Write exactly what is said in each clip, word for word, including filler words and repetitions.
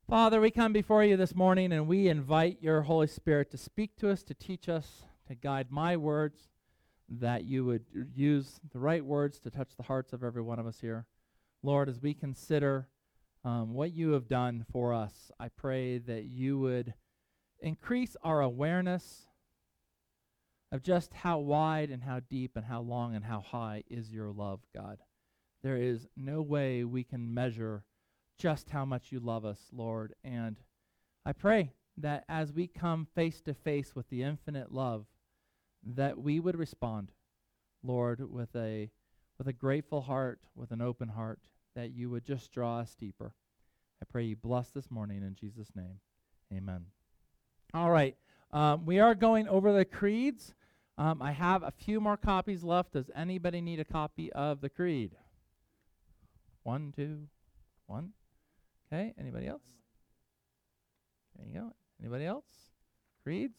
Father, we come before you this morning and we invite your Holy Spirit to speak to us, to teach us, to guide my words, that you would use the right words to touch the hearts of every one of us here. Lord, as we consider um, what you have done for us, I pray that you would increase our awareness of just how wide and how deep and how long and how high is your love, God. There is no way we can measure just how much you love us, Lord. And I pray that as we come face to face with the infinite love, that we would respond, Lord, with a with a grateful heart, with an open heart, that you would just draw us deeper. I pray you bless this morning in Jesus' name. Amen. All right. Um, we are going over the creeds. Um, I have a few more copies left. Does anybody need a copy of the creed? One, two, one. Okay, anybody else? There you go. Anybody else? Creeds?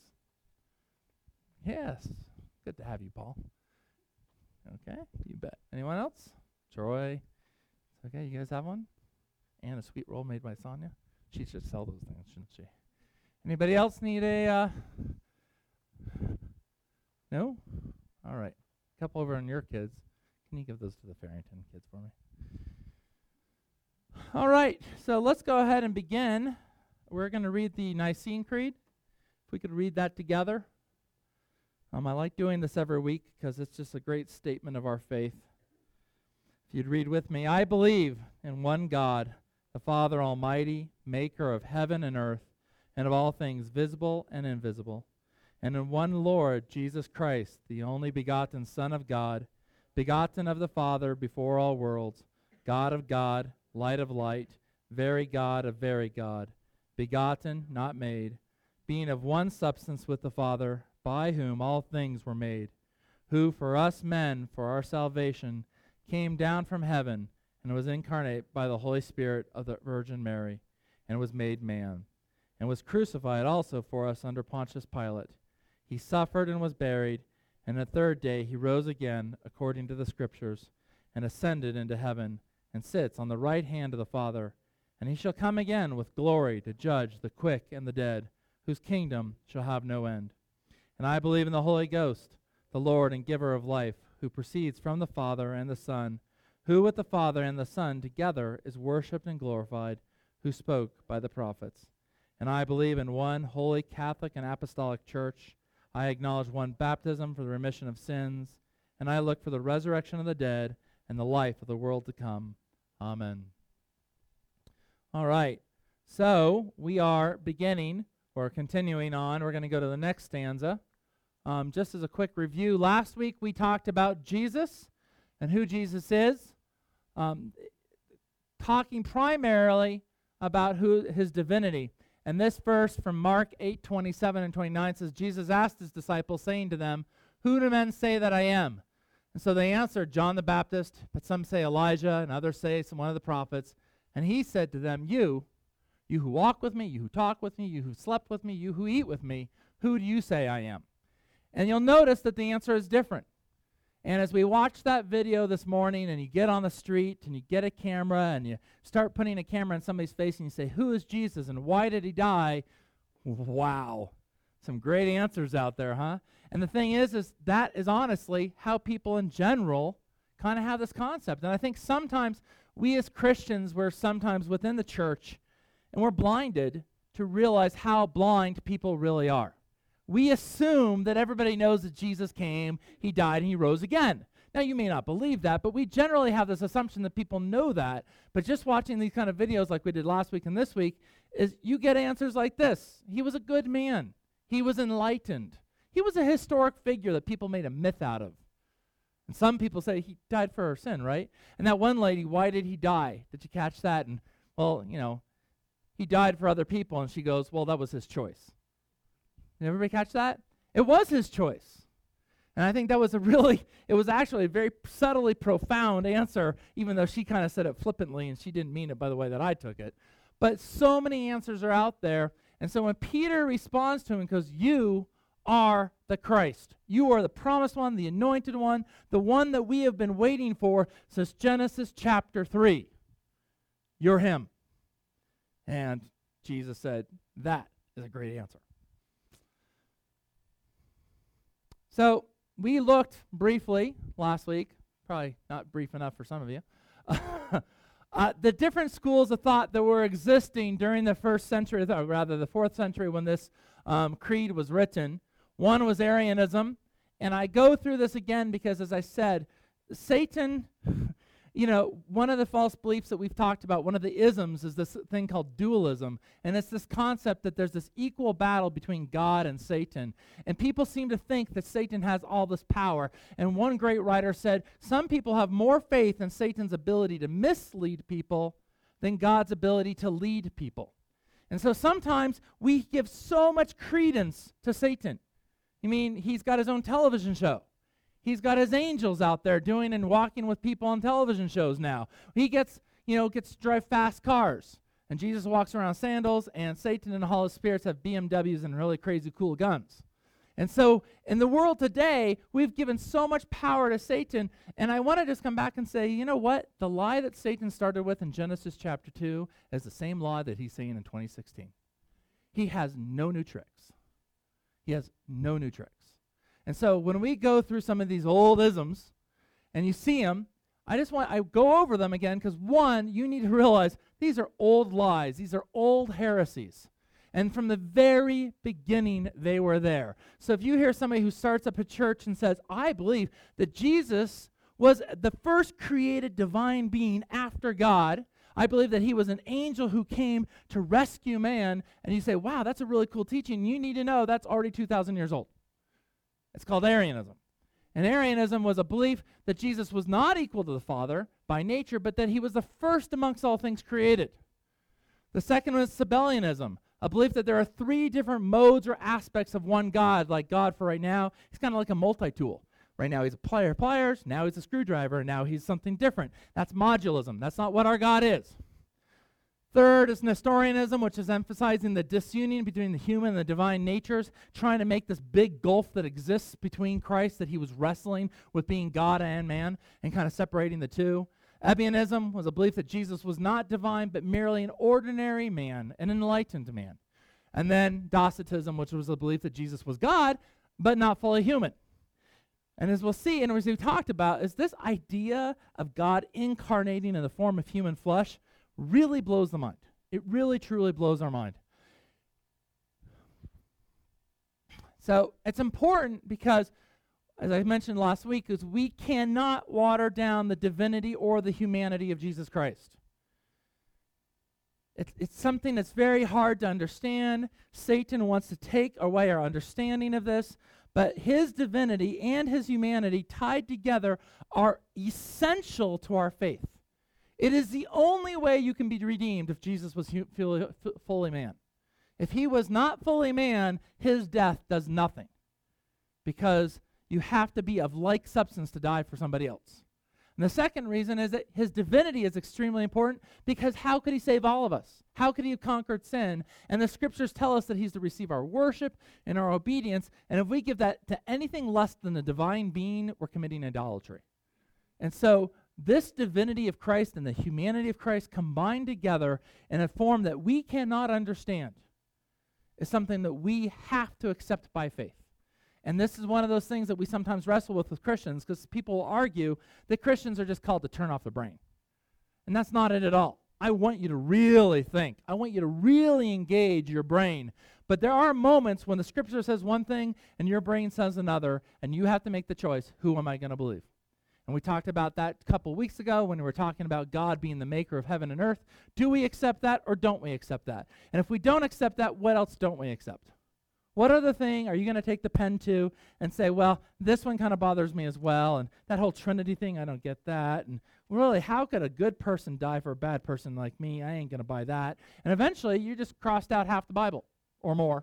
Yes. Good to have you, Paul. Okay, you bet. Anyone else? Troy? Okay, you guys have one? And a sweet roll made by Sonia? She should sell those things, shouldn't she? Anybody else need a, uh, no? All right. A couple over on your kids. Can you give those to the Farrington kids for me? All right, so let's go ahead and begin. We're going to read the Nicene Creed. If we could read that together. Um, I like doing this every week because it's just a great statement of our faith. If you'd read with me, I believe in one God, the Father Almighty, maker of heaven and earth, and of all things visible and invisible, and in one Lord, Jesus Christ, the only begotten Son of God, begotten of the Father before all worlds, God of God, light of light, very God of very God, begotten, not made, being of one substance with the Father, by whom all things were made, who for us men, for our salvation, came down from heaven and was incarnate by the Holy Spirit of the Virgin Mary, and was made man, and was crucified also for us under Pontius Pilate. He suffered and was buried, and the third day he rose again, according to the Scriptures, and ascended into heaven, and sits on the right hand of the Father. And he shall come again with glory to judge the quick and the dead, whose kingdom shall have no end. And I believe in the Holy Ghost, the Lord and giver of life, who proceeds from the Father and the Son, who with the Father and the Son together is worshipped and glorified, who spoke by the prophets. And I believe in one holy Catholic and apostolic church. I acknowledge one baptism for the remission of sins, and I look for the resurrection of the dead and the life of the world to come. Amen. All right. So we are beginning, or continuing on. We're going to go to the next stanza. Um, just as a quick review, last week we talked about Jesus and who Jesus is, um, talking primarily about who his divinity. And this verse from Mark eight twenty-seven and twenty-nine says, Jesus asked his disciples, saying to them, who do men say that I am? And so they answered, John the Baptist, but some say Elijah, and others say some one of the prophets. And he said to them, you, you who walk with me, you who talk with me, you who slept with me, you who eat with me, who do you say I am? And you'll notice that the answer is different. And as we watch that video this morning, and you get on the street, and you get a camera, and you start putting a camera in somebody's face, and you say, who is Jesus, and why did he die? Wow. Some great answers out there, huh? And the thing is, is that is honestly how people in general kind of have this concept. And I think sometimes we as Christians, we're sometimes within the church, and we're blinded to realize how blind people really are. We assume that everybody knows that Jesus came, he died, and he rose again. Now, you may not believe that, but we generally have this assumption that people know that. But just watching these kind of videos like we did last week and this week, is you get answers like this. He was a good man. He was enlightened. He was a historic figure that people made a myth out of. And some people say he died for our sin, right? And that one lady, why did he die? Did you catch that? And, well, you know, he died for other people. And she goes, well, that was his choice. Did everybody catch that? It was his choice. And I think that was a really, it was actually a very subtly profound answer, even though she kind of said it flippantly, and she didn't mean it by the way that I took it. But so many answers are out there. And so when Peter responds to him and goes, you are the Christ. You are the promised one, the anointed one, the one that we have been waiting for since Genesis chapter three. You're him. And Jesus said, that is a great answer. So we looked briefly last week, probably not brief enough for some of you, uh, the different schools of thought that were existing during the first century, or rather the fourth century when this um, creed was written. One was Arianism, and I go through this again because, as I said, Satan, you know, one of the false beliefs that we've talked about, one of the isms, is this thing called dualism, and it's this concept that there's this equal battle between God and Satan, and people seem to think that Satan has all this power, and one great writer said, some people have more faith in Satan's ability to mislead people than God's ability to lead people. And so sometimes we give so much credence to Satan. I mean, he's got his own television show. He's got his angels out there doing and walking with people on television shows now. He gets, you know, gets to drive fast cars. And Jesus walks around sandals, and Satan and all his spirits have B M Ws and really crazy cool guns. And so in the world today, we've given so much power to Satan. And I want to just come back and say, you know what? The lie that Satan started with in Genesis chapter two is the same lie that he's saying in twenty sixteen. He has no new tricks. He has no new tricks. And so when we go through some of these old isms and you see them, I just want I go over them again because, one, you need to realize these are old lies. These are old heresies. And from the very beginning, they were there. So if you hear somebody who starts up a church and says, I believe that Jesus was the first created divine being after God, I believe that he was an angel who came to rescue man, and you say, wow, that's a really cool teaching. You need to know that's already two thousand years old. It's called Arianism. And Arianism was a belief that Jesus was not equal to the Father by nature, but that he was the first amongst all things created. The second was Sabellianism, a belief that there are three different modes or aspects of one God. Like God for right now, he's kind of like a multi-tool. Right now he's a plier pliers, now he's a screwdriver, and now he's something different. That's modulism. That's not what our God is. Third is Nestorianism, which is emphasizing the disunion between the human and the divine natures, trying to make this big gulf that exists between Christ that he was wrestling with being God and man and kind of separating the two. Ebionism was a belief that Jesus was not divine, but merely an ordinary man, an enlightened man. And then Docetism, which was a belief that Jesus was God, but not fully human. And as we'll see, and as we talked about, is this idea of God incarnating in the form of human flesh really blows the mind. It really, truly blows our mind. So it's important because, as I mentioned last week, is we cannot water down the divinity or the humanity of Jesus Christ. It's, it's something that's very hard to understand. Satan wants to take away our understanding of this, but his divinity and his humanity tied together are essential to our faith. It is the only way you can be redeemed if Jesus was hu- fully, fully man. If he was not fully man, his death does nothing, because you have to be of like substance to die for somebody else. And the second reason is that his divinity is extremely important, because how could he save all of us? How could he have conquered sin? And the scriptures tell us that he's to receive our worship and our obedience, and if we give that to anything less than the divine being, we're committing idolatry. And so this divinity of Christ and the humanity of Christ combined together in a form that we cannot understand is something that we have to accept by faith. And this is one of those things that we sometimes wrestle with with Christians, because people will argue that Christians are just called to turn off the brain. And that's not it at all. I want you to really think. I want you to really engage your brain. But there are moments when the scripture says one thing and your brain says another, and you have to make the choice, who am I going to believe? And we talked about that a couple weeks ago when we were talking about God being the maker of heaven and earth. Do we accept that or don't we accept that? And if we don't accept that, what else don't we accept? What other thing are you going to take the pen to and say, well, this one kind of bothers me as well, and that whole Trinity thing, I don't get that, and really, how could a good person die for a bad person like me? I ain't going to buy that. And eventually, you just crossed out half the Bible or more.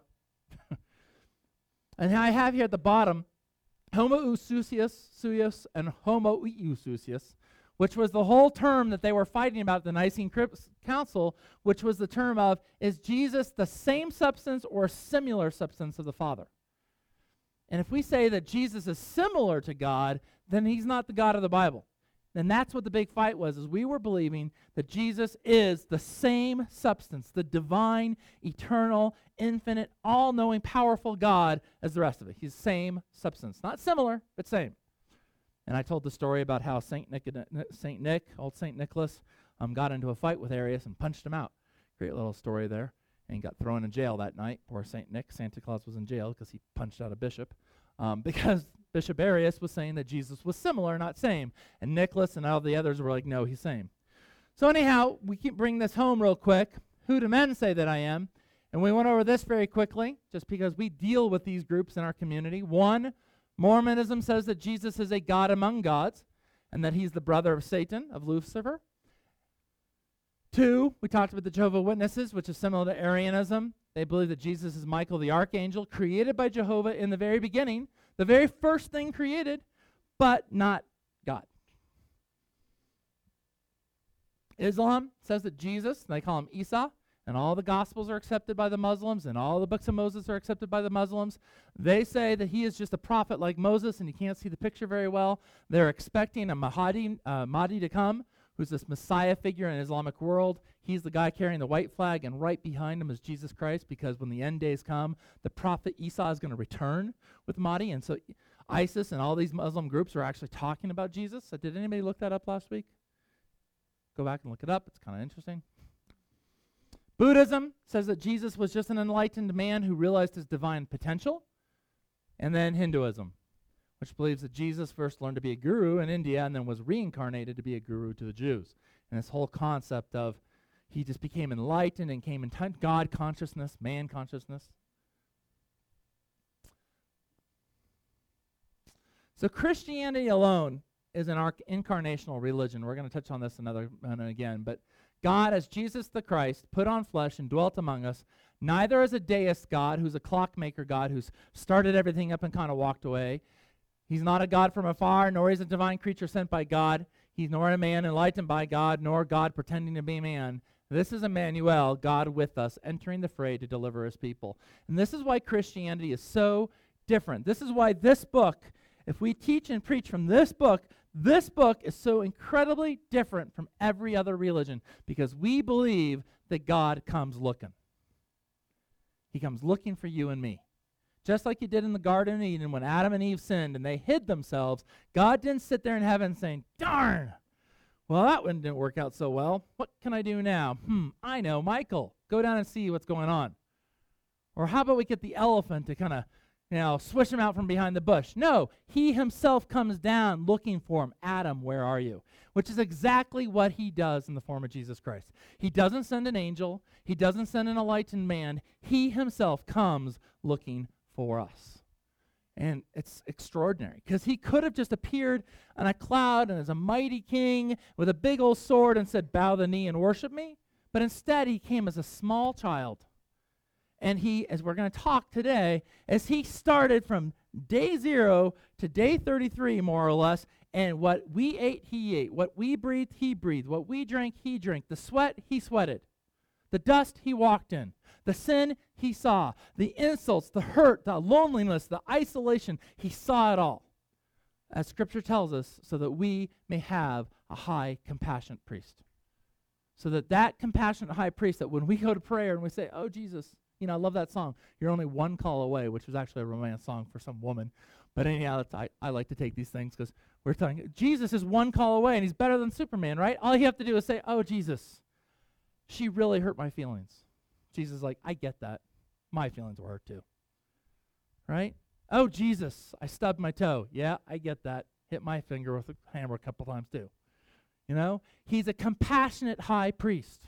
And I have here at the bottom homoousios, suios, and homoiousios, which was the whole term that they were fighting about at the Nicene Council, which was the term of, is Jesus the same substance or similar substance of the Father? And if we say that Jesus is similar to God, then he's not the God of the Bible. And that's what the big fight was, is we were believing that Jesus is the same substance, the divine, eternal, infinite, all-knowing, powerful God as the rest of it. He's the same substance. Not similar, but same. And I told the story about how Saint Nick, Saint Nick, old Saint Nicholas, um, got into a fight with Arius and punched him out. Great little story there. And he got thrown in jail that night. Poor Saint Nick. Santa Claus was in jail because he punched out a bishop. Um, because Bishop Arius was saying that Jesus was similar, not same. And Nicholas and all the others were like, no, he's same. So anyhow, we keep bringing this home real quick. Who do men say that I am? And we went over this very quickly, just because we deal with these groups in our community. One, Mormonism says that Jesus is a god among gods, and that he's the brother of Satan, of Lucifer. Two, we talked about the Jehovah's Witnesses, which is similar to Arianism. They believe that Jesus is Michael the archangel, created by Jehovah in the very beginning, the very first thing created, but not God. Islam says that Jesus, they call him Isa, and all the Gospels are accepted by the Muslims, and all the books of Moses are accepted by the Muslims. They say that he is just a prophet like Moses, and you can't see the picture very well. They're expecting a Mahdi, uh, Mahdi to come, who's this Messiah figure in the Islamic world. He's the guy carrying the white flag, and right behind him is Jesus Christ, because when the end days come, the prophet Isa is going to return with Mahdi. And so ISIS and all these Muslim groups are actually talking about Jesus. So did anybody look that up last week? Go back and look it up. It's kind of interesting. Buddhism says that Jesus was just an enlightened man who realized his divine potential. And then Hinduism, which believes that Jesus first learned to be a guru in India and then was reincarnated to be a guru to the Jews. And this whole concept of he just became enlightened and came in t- God consciousness, man consciousness. So Christianity alone is an arc- incarnational religion. We're going to touch on this another and again. But God, as Jesus the Christ, put on flesh and dwelt among us, neither as a deist God, who's a clockmaker God, who's started everything up and kind of walked away. He's not a God from afar, nor is a divine creature sent by God. He's nor a man enlightened by God, nor God pretending to be man. This is Emmanuel, God with us, entering the fray to deliver his people. And this is why Christianity is so different. This is why this book, if we teach and preach from this book, this book is so incredibly different from every other religion, because we believe that God comes looking. He comes looking for you and me. Just like he did in the Garden of Eden when Adam and Eve sinned and they hid themselves, God didn't sit there in heaven saying, darn, well, that one didn't work out so well. What can I do now? Hmm, I know, Michael, go down and see what's going on. Or how about we get the elephant to kind of, you know, swish him out from behind the bush? No, he himself comes down looking for him. Adam, where are you? Which is exactly what he does in the form of Jesus Christ. He doesn't send an angel. He doesn't send an enlightened man. He himself comes looking for us. And it's extraordinary, because he could have just appeared on a cloud and as a mighty king with a big old sword and said, bow the knee and worship me. But instead, he came as a small child. And he, as we're going to talk today, as he started from day zero to day thirty-three, more or less, and what we ate, he ate. What we breathed, he breathed. What we drank, he drank. The sweat, he sweated. The dust, he walked in. The sin, he saw. The insults, the hurt, the loneliness, the isolation, he saw it all. As Scripture tells us, so that we may have a high, compassionate priest. So that that compassionate high priest, that when we go to prayer and we say, oh, Jesus, you know, I love that song, you're only one call away, which was actually a romance song for some woman. But anyhow, that's, I, I like to take these things because we're talking, Jesus is one call away, and he's better than Superman, right? All you have to do is say, oh, Jesus, she really hurt my feelings. Jesus is like, I get that. My feelings were hurt too. Right? Oh, Jesus, I stubbed my toe. Yeah, I get that. Hit my finger with a hammer a couple times too. You know? He's a compassionate high priest.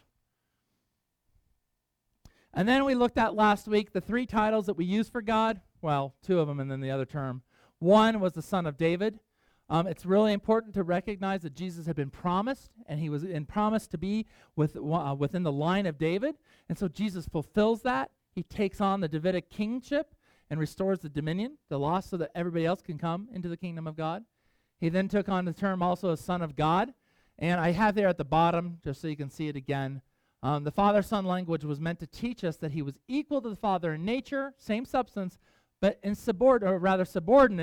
And then we looked at last week the three titles that we use for God. Well, two of them and then the other term. One was the Son of David. Um, it's really important to recognize that Jesus had been promised, and he was in promise to be with, uh, within the line of David. And so Jesus fulfills that. He takes on the Davidic kingship and restores the dominion, the lost, so that everybody else can come into the kingdom of God. He then took on the term also as Son of God. And I have there at the bottom, just so you can see it again, um, the Father-Son language was meant to teach us that he was equal to the Father in nature, same substance, but in subord- or rather subordinate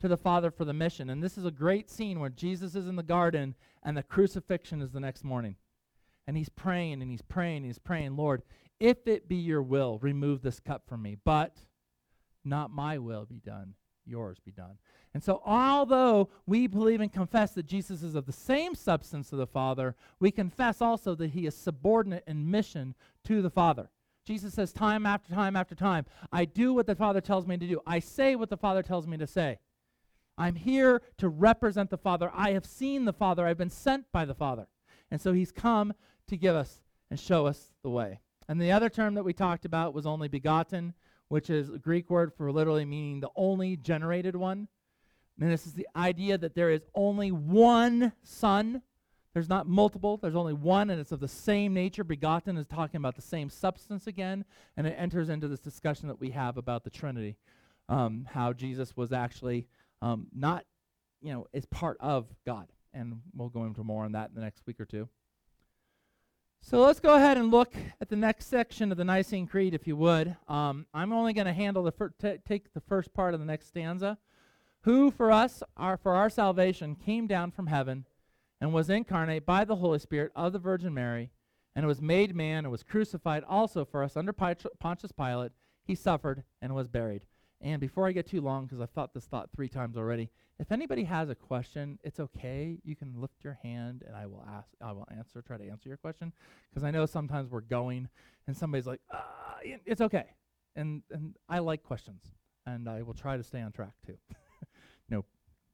to the Father for the mission. And this is a great scene where Jesus is in the garden and the crucifixion is the next morning. And he's praying and he's praying and he's praying, Lord, if it be your will, remove this cup from me. But not my will be done, yours be done. And so although we believe and confess that Jesus is of the same substance of the Father, we confess also that he is subordinate in mission to the Father. Jesus says time after time after time, I do what the Father tells me to do. I say what the Father tells me to say. I'm here to represent the Father. I have seen the Father. I've been sent by the Father. And so he's come to give us and show us the way. And the other term that we talked about was only begotten, which is a Greek word for literally meaning the only generated one. And this is the idea that there is only one Son. There's not multiple. There's only one, and it's of the same nature. Begotten is talking about the same substance again, and it enters into this discussion that we have about the Trinity, um, how Jesus was actually um, not, you know, is part of God. And we'll go into more on that in the next week or two. So let's go ahead and look at the next section of the Nicene Creed, if you would. Um, I'm only going to handle the fir- t- take the first part of the next stanza. Who for us, our, for our salvation, came down from heaven and was incarnate by the Holy Spirit of the Virgin Mary, and was made man and was crucified also for us under Pontius Pilate. He suffered and was buried. And before I get too long, because I've thought this thought three times already, if anybody has a question, it's okay. You can lift your hand, and I will ask. I will answer. Try to answer your question, because I know sometimes we're going, and somebody's like, ah, "It's okay," and and I like questions, and I will try to stay on track too. Nope.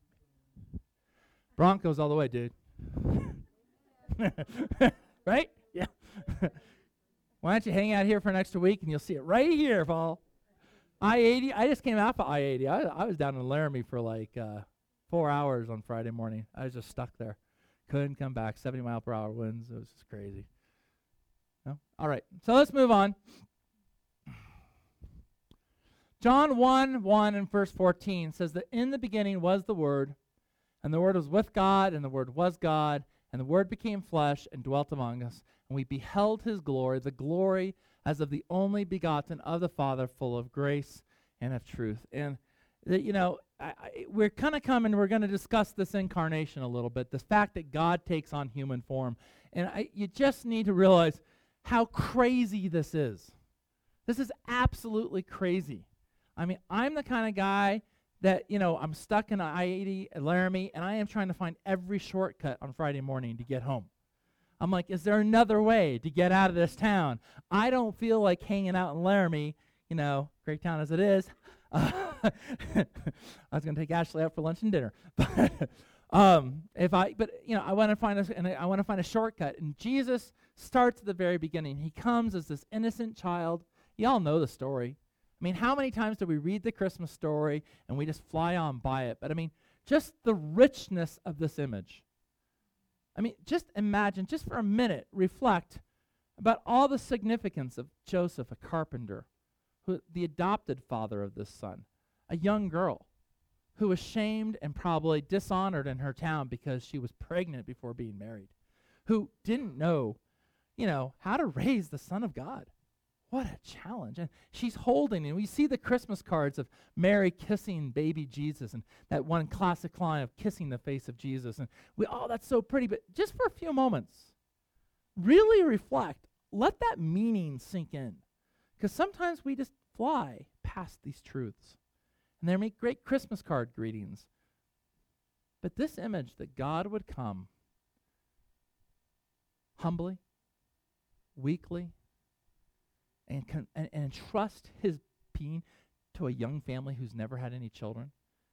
Broncos all the way, dude. Right? Yeah. Why don't you hang out here for an extra week, and you'll see it right here, Paul. I eighty, I just came off of I eighty. I, I was down in Laramie for like uh, four hours on Friday morning. I was just stuck there. Couldn't come back. seventy mile per hour winds. It was just crazy. No? All right. So let's move on. John one, one and verse fourteen says that in the beginning was the Word, and the Word was with God, and the Word was God, and the Word became flesh and dwelt among us, and we beheld his glory, the glory as of the only begotten of the Father, full of grace and of truth. And, the, you know, I, I, we're kind of coming, we're going to discuss this incarnation a little bit, the fact that God takes on human form. And I, you just need to realize how crazy this is. This is absolutely crazy. I mean, I'm the kind of guy that, you know, I'm stuck in I eighty at Laramie, and I am trying to find every shortcut on Friday morning to get home. I'm like, is there another way to get out of this town? I don't feel like hanging out in Laramie, you know, great town as it is. Uh, I was going to take Ashley out for lunch and dinner. But, um, if I, but you know, I want to find a, and I want to find a shortcut. And Jesus starts at the very beginning. He comes as this innocent child. You all know the story. I mean, how many times do we read the Christmas story and we just fly on by it? But I mean, just the richness of this image. I mean, just imagine, just for a minute, reflect about all the significance of Joseph, a carpenter, who the adopted father of this son, a young girl who was shamed and probably dishonored in her town because she was pregnant before being married, who didn't know, you know, how to raise the Son of God. What a challenge. And she's holding, and we see the Christmas cards of Mary kissing baby Jesus, and that one classic line of kissing the face of Jesus. And we, oh, that's so pretty. But just for a few moments, really reflect. Let that meaning sink in. Because sometimes we just fly past these truths. And they make great Christmas card greetings. But this image that God would come humbly, weakly, And, con- and and entrust his being to a young family who's never had any children,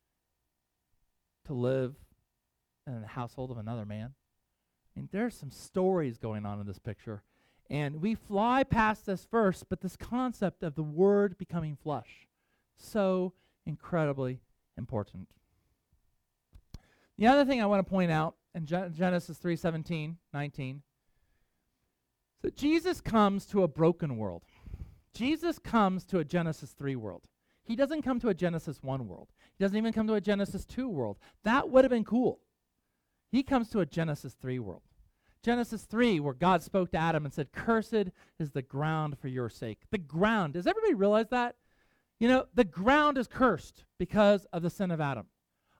to live in the household of another man. I mean, there's some stories going on in this picture. And we fly past this verse, but this concept of the Word becoming flesh, so incredibly important. The other thing I want to point out in Gen- Genesis three seventeen, nineteen, that Jesus comes to a broken world. Jesus comes to a Genesis three world. He doesn't come to a Genesis one world. He doesn't even come to a Genesis two world. That would have been cool. He comes to a Genesis three world. Genesis three, where God spoke to Adam and said, "Cursed is the ground for your sake." The ground. Does everybody realize that? You know, the ground is cursed because of the sin of Adam.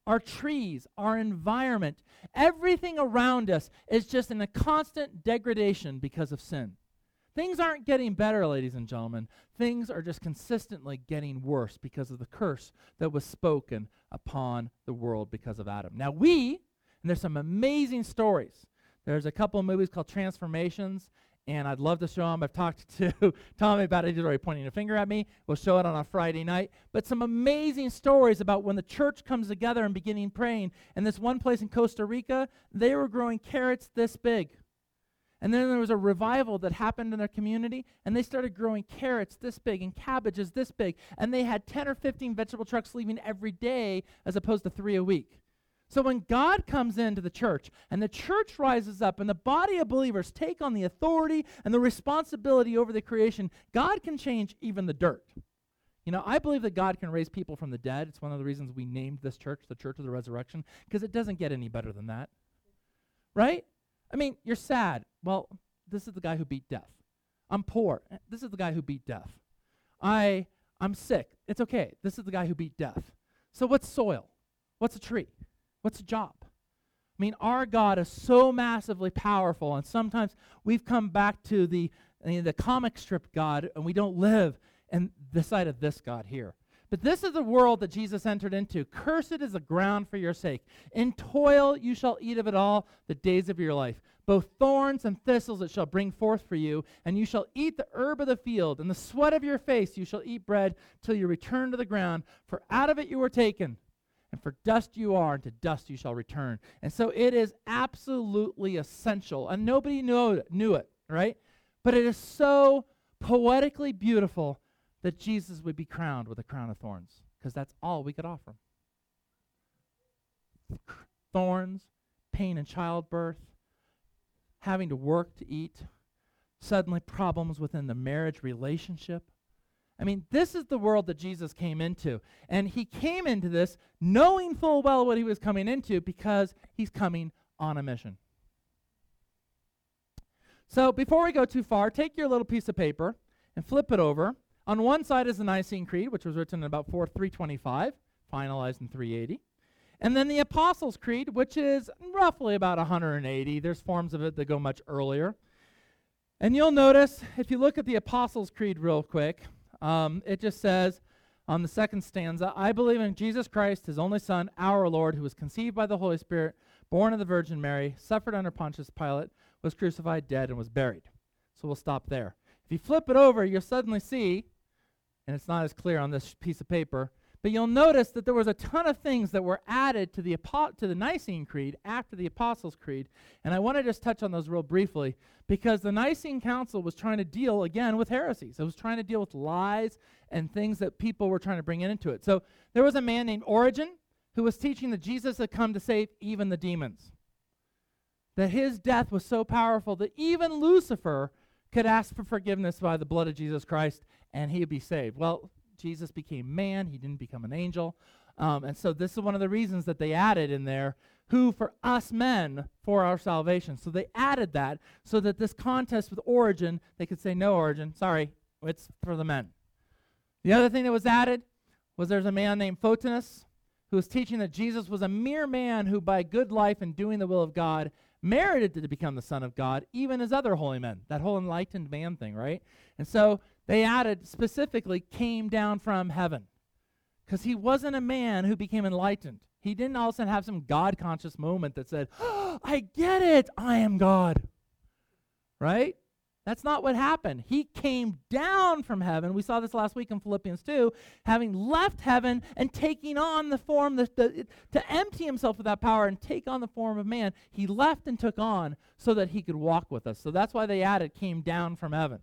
our trees, our environment, everything around us is just in a constant degradation because of sin. Things aren't getting better, ladies and gentlemen. Things are just consistently getting worse because of the curse that was spoken upon the world because of Adam. Now we, and there's some amazing stories. There's a couple of movies called Transformations, and I'd love to show them. I've talked to Tommy about it. He's already pointing a finger at me. We'll show it on a Friday night. But some amazing stories about when the church comes together and beginning praying. And this one place in Costa Rica, they were growing carrots this big. And then there was a revival that happened in their community, and they started growing carrots this big and cabbages this big. And they had ten or fifteen vegetable trucks leaving every day as opposed to three a week. So when God comes into the church and the church rises up and the body of believers take on the authority and the responsibility over the creation, God can change even the dirt. You know, I believe that God can raise people from the dead. It's one of the reasons we named this church the Church of the Resurrection, because it doesn't get any better than that. Right? I mean, you're sad. Well, this is the guy who beat death. I'm poor. This is the guy who beat death. I, I'm sick. It's okay. This is the guy who beat death. So what's soil? What's a tree? What's a job? I mean, our God is so massively powerful, and sometimes we've come back to the, I mean, the comic strip God, and we don't live in the side of this God here. But this is the world that Jesus entered into. Cursed is the ground for your sake. In toil you shall eat of it all the days of your life. Both thorns and thistles it shall bring forth for you, and you shall eat the herb of the field. In the sweat of your face you shall eat bread till you return to the ground. For out of it you were taken, and for dust you are, and to dust you shall return. And so it is absolutely essential, and nobody knew it, knew it, right? But it is so poetically beautiful that Jesus would be crowned with a crown of thorns, because that's all we could offer him. Thorns, pain in childbirth, having to work to eat, suddenly problems within the marriage relationship. I mean, this is the world that Jesus came into, and he came into this knowing full well what he was coming into, because he's coming on a mission. So before we go too far, take your little piece of paper and flip it over. On one side is the Nicene Creed, which was written in about four three twenty-five, finalized in three eighty. And then the Apostles' Creed, which is roughly about one hundred eighty. There's forms of it that go much earlier. And you'll notice, if you look at the Apostles' Creed real quick, um, it just says on the second stanza, I believe in Jesus Christ, his only Son, our Lord, who was conceived by the Holy Spirit, born of the Virgin Mary, suffered under Pontius Pilate, was crucified, dead, and was buried. So we'll stop there. If you flip it over, you'll suddenly see, and it's not as clear on this piece of paper, but you'll notice that there was a ton of things that were added to the Apo- to the Nicene Creed after the Apostles' Creed, and I want to just touch on those real briefly, because the Nicene Council was trying to deal, again, with heresies. It was trying to deal with lies and things that people were trying to bring into it. So there was a man named Origen who was teaching that Jesus had come to save even the demons, that his death was so powerful that even Lucifer could ask for forgiveness by the blood of Jesus Christ, and he would be saved. Well, Jesus became man. He didn't become an angel. Um, and so this is one of the reasons that they added in there, who for us men for our salvation. So they added that so that this contest with Origen, they could say, no, Origen, sorry, it's for the men. The other thing that was added was there's a man named Photinus who was teaching that Jesus was a mere man who by good life and doing the will of God merited to become the Son of God, even as other holy men. That whole enlightened man thing, right? And so they added specifically came down from heaven, because he wasn't a man who became enlightened. He didn't all of a sudden have some God-conscious moment that said, oh, I get it, I am God, right? That's not what happened. He came down from heaven. We saw this last week in Philippians two, having left heaven and taking on the form, the, the, to empty himself of that power and take on the form of man. He left and took on so that he could walk with us. So that's why they added came down from heaven.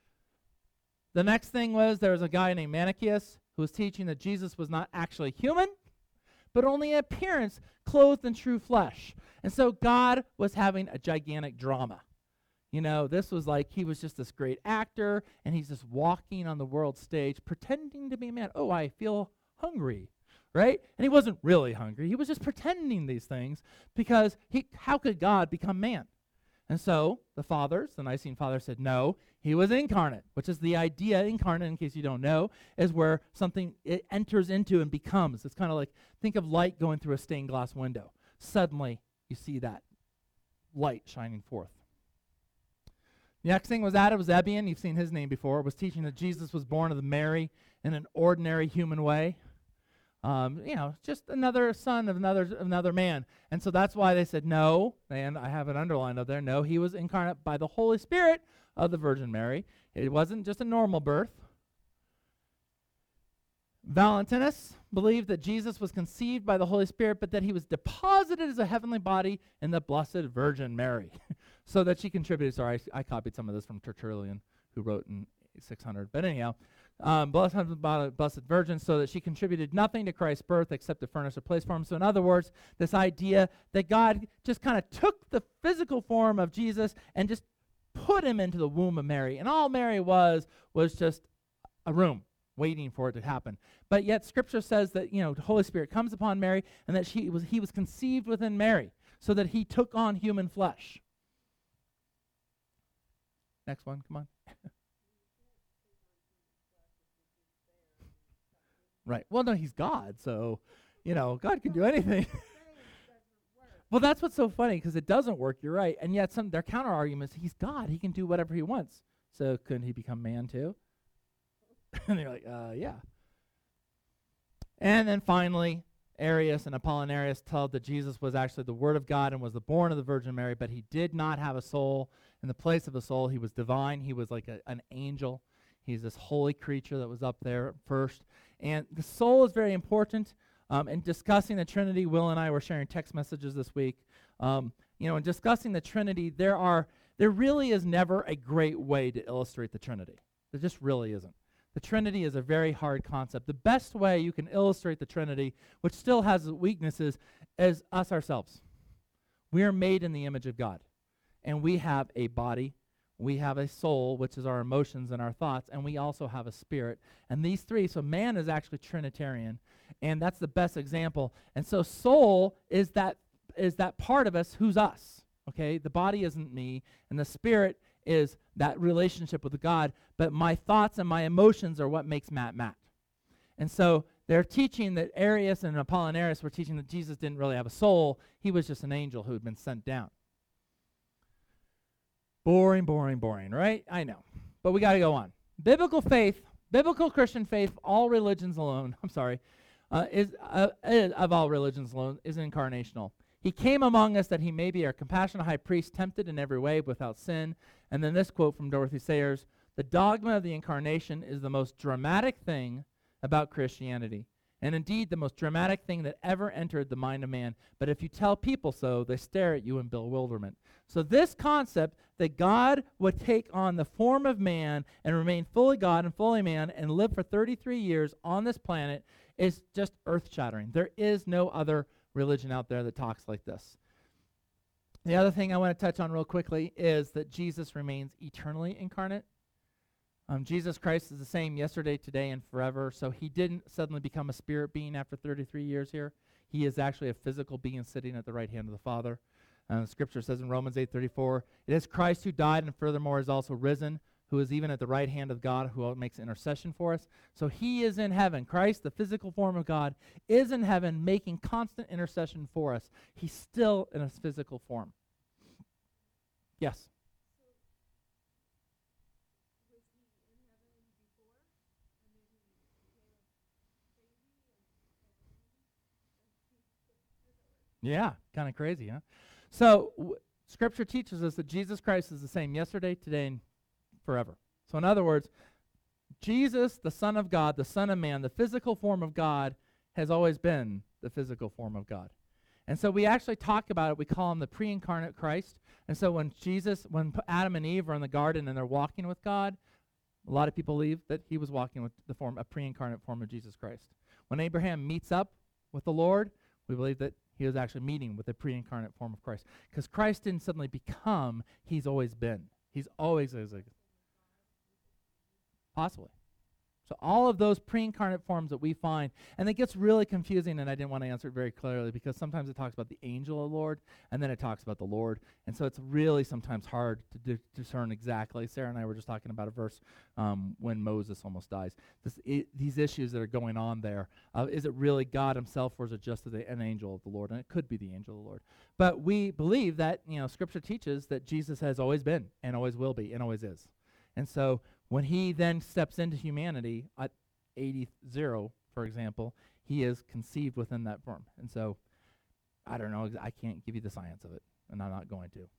The next thing was there was a guy named Manichaeus who was teaching that Jesus was not actually human, but only an appearance clothed in true flesh. And so God was having a gigantic drama. You know, this was like he was just this great actor, and he's just walking on the world stage pretending to be a man. Oh, I feel hungry, right? And he wasn't really hungry. He was just pretending these things because he, how could God become man? And so the fathers, the Nicene Fathers said, no, He was incarnate, which is the idea. Incarnate, in case you don't know, is where something it enters into and becomes. It's kind of like, think of light going through a stained glass window. Suddenly, you see that light shining forth. The next thing was Adam was Ebion. You've seen his name before. Was teaching that Jesus was born of Mary in an ordinary human way. Um, you know, just another son of another another man. And so that's why they said no, and I have it underlined up there, no, he was incarnate by the Holy Spirit of the Virgin Mary. It wasn't just a normal birth. Valentinus believed that Jesus was conceived by the Holy Spirit, but that he was deposited as a heavenly body in the Blessed Virgin Mary, so that she contributed. Sorry, I, I copied some of this from Tertullian, who wrote in six hundred. But anyhow, um, blessed, blessed Virgin, so that she contributed nothing to Christ's birth except to furnish a place for him. So in other words, this idea that God just kind of took the physical form of Jesus and just put him into the womb of Mary. And all Mary was was just a room waiting for it to happen. But yet Scripture says that, you know, the Holy Spirit comes upon Mary and that she was he was conceived within Mary, so that he took on human flesh. Next one, come on. Right. Well, no, he's God, so, you know, God can do anything. Well, that's what's so funny, because it doesn't work, you're right. And yet some their counter argument is he's God. He can do whatever he wants. So couldn't he become man too? And they're like, uh, yeah. And then finally, Arius and Apollinarius told that Jesus was actually the Word of God and was the born of the Virgin Mary, but he did not have a soul. In the place of a soul, he was divine. He was like a, an angel. He's this holy creature that was up there first. And the soul is very important. Um, in discussing the Trinity, Will and I were sharing text messages this week. Um, you know, in discussing the Trinity, there are there really is never a great way to illustrate the Trinity. There just really isn't. The Trinity is a very hard concept. The best way you can illustrate the Trinity, which still has weaknesses, is us ourselves. We are made in the image of God, and we have a body. We have a soul, which is our emotions and our thoughts, and we also have a spirit. And these three, so man is actually Trinitarian, and that's the best example. And so soul is that is that part of us who's us, okay? The body isn't me, and the spirit is that relationship with God, but my thoughts and my emotions are what makes Matt Matt. And so they're teaching that Arius and Apollinarius were teaching that Jesus didn't really have a soul. He was just an angel who had been sent down. Boring, boring, boring, right? I know. But we got to go on. Biblical faith, biblical Christian faith, all religions alone, I'm sorry, uh, is, uh, is of all religions alone, is incarnational. He came among us that he may be our compassionate high priest, tempted in every way without sin. And then this quote from Dorothy Sayers, the dogma of the incarnation is the most dramatic thing about Christianity, and indeed the most dramatic thing that ever entered the mind of man. But if you tell people so, they stare at you in bewilderment. So this concept that God would take on the form of man and remain fully God and fully man and live for thirty-three years on this planet is just earth-shattering. There is no other religion out there that talks like this. The other thing I want to touch on real quickly is that Jesus remains eternally incarnate. Um, Jesus Christ is the same yesterday, today, and forever. So he didn't suddenly become a spirit being after thirty-three years here. He is actually a physical being sitting at the right hand of the Father. Uh, Scripture says in Romans eight thirty-four, it is Christ who died and furthermore is also risen, who is even at the right hand of God, who makes intercession for us. So he is in heaven. Christ, the physical form of God, is in heaven making constant intercession for us. He's still in a physical form. Yes? Yeah, kind of crazy, huh? So w- Scripture teaches us that Jesus Christ is the same yesterday, today, and forever. So in other words, Jesus, the Son of God, the Son of Man, the physical form of God, has always been the physical form of God. And so we actually talk about it. We call him the pre-incarnate Christ. And so when Jesus, when Adam and Eve are in the garden and they're walking with God, a lot of people believe that he was walking with the form, a pre-incarnate form of Jesus Christ. When Abraham meets up with the Lord, we believe that he was actually meeting with the pre-incarnate form of Christ. Because Christ didn't suddenly become, he's always been. He's always existed. Possibly. So all of those pre-incarnate forms that we find, and it gets really confusing, and I didn't want to answer it very clearly because sometimes it talks about the angel of the Lord, and then it talks about the Lord, and so it's really sometimes hard to di- discern exactly. Sarah and I were just talking about a verse um, when Moses almost dies. This, I- these issues that are going on there, uh, is it really God himself, or is it just the, an angel of the Lord? And it could be the angel of the Lord. But we believe that, you know, Scripture teaches that Jesus has always been, and always will be, and always is. And so when he then steps into humanity at eighty, for example, he is conceived within that form. And so, I don't know, I can't give you the science of it, and I'm not going to.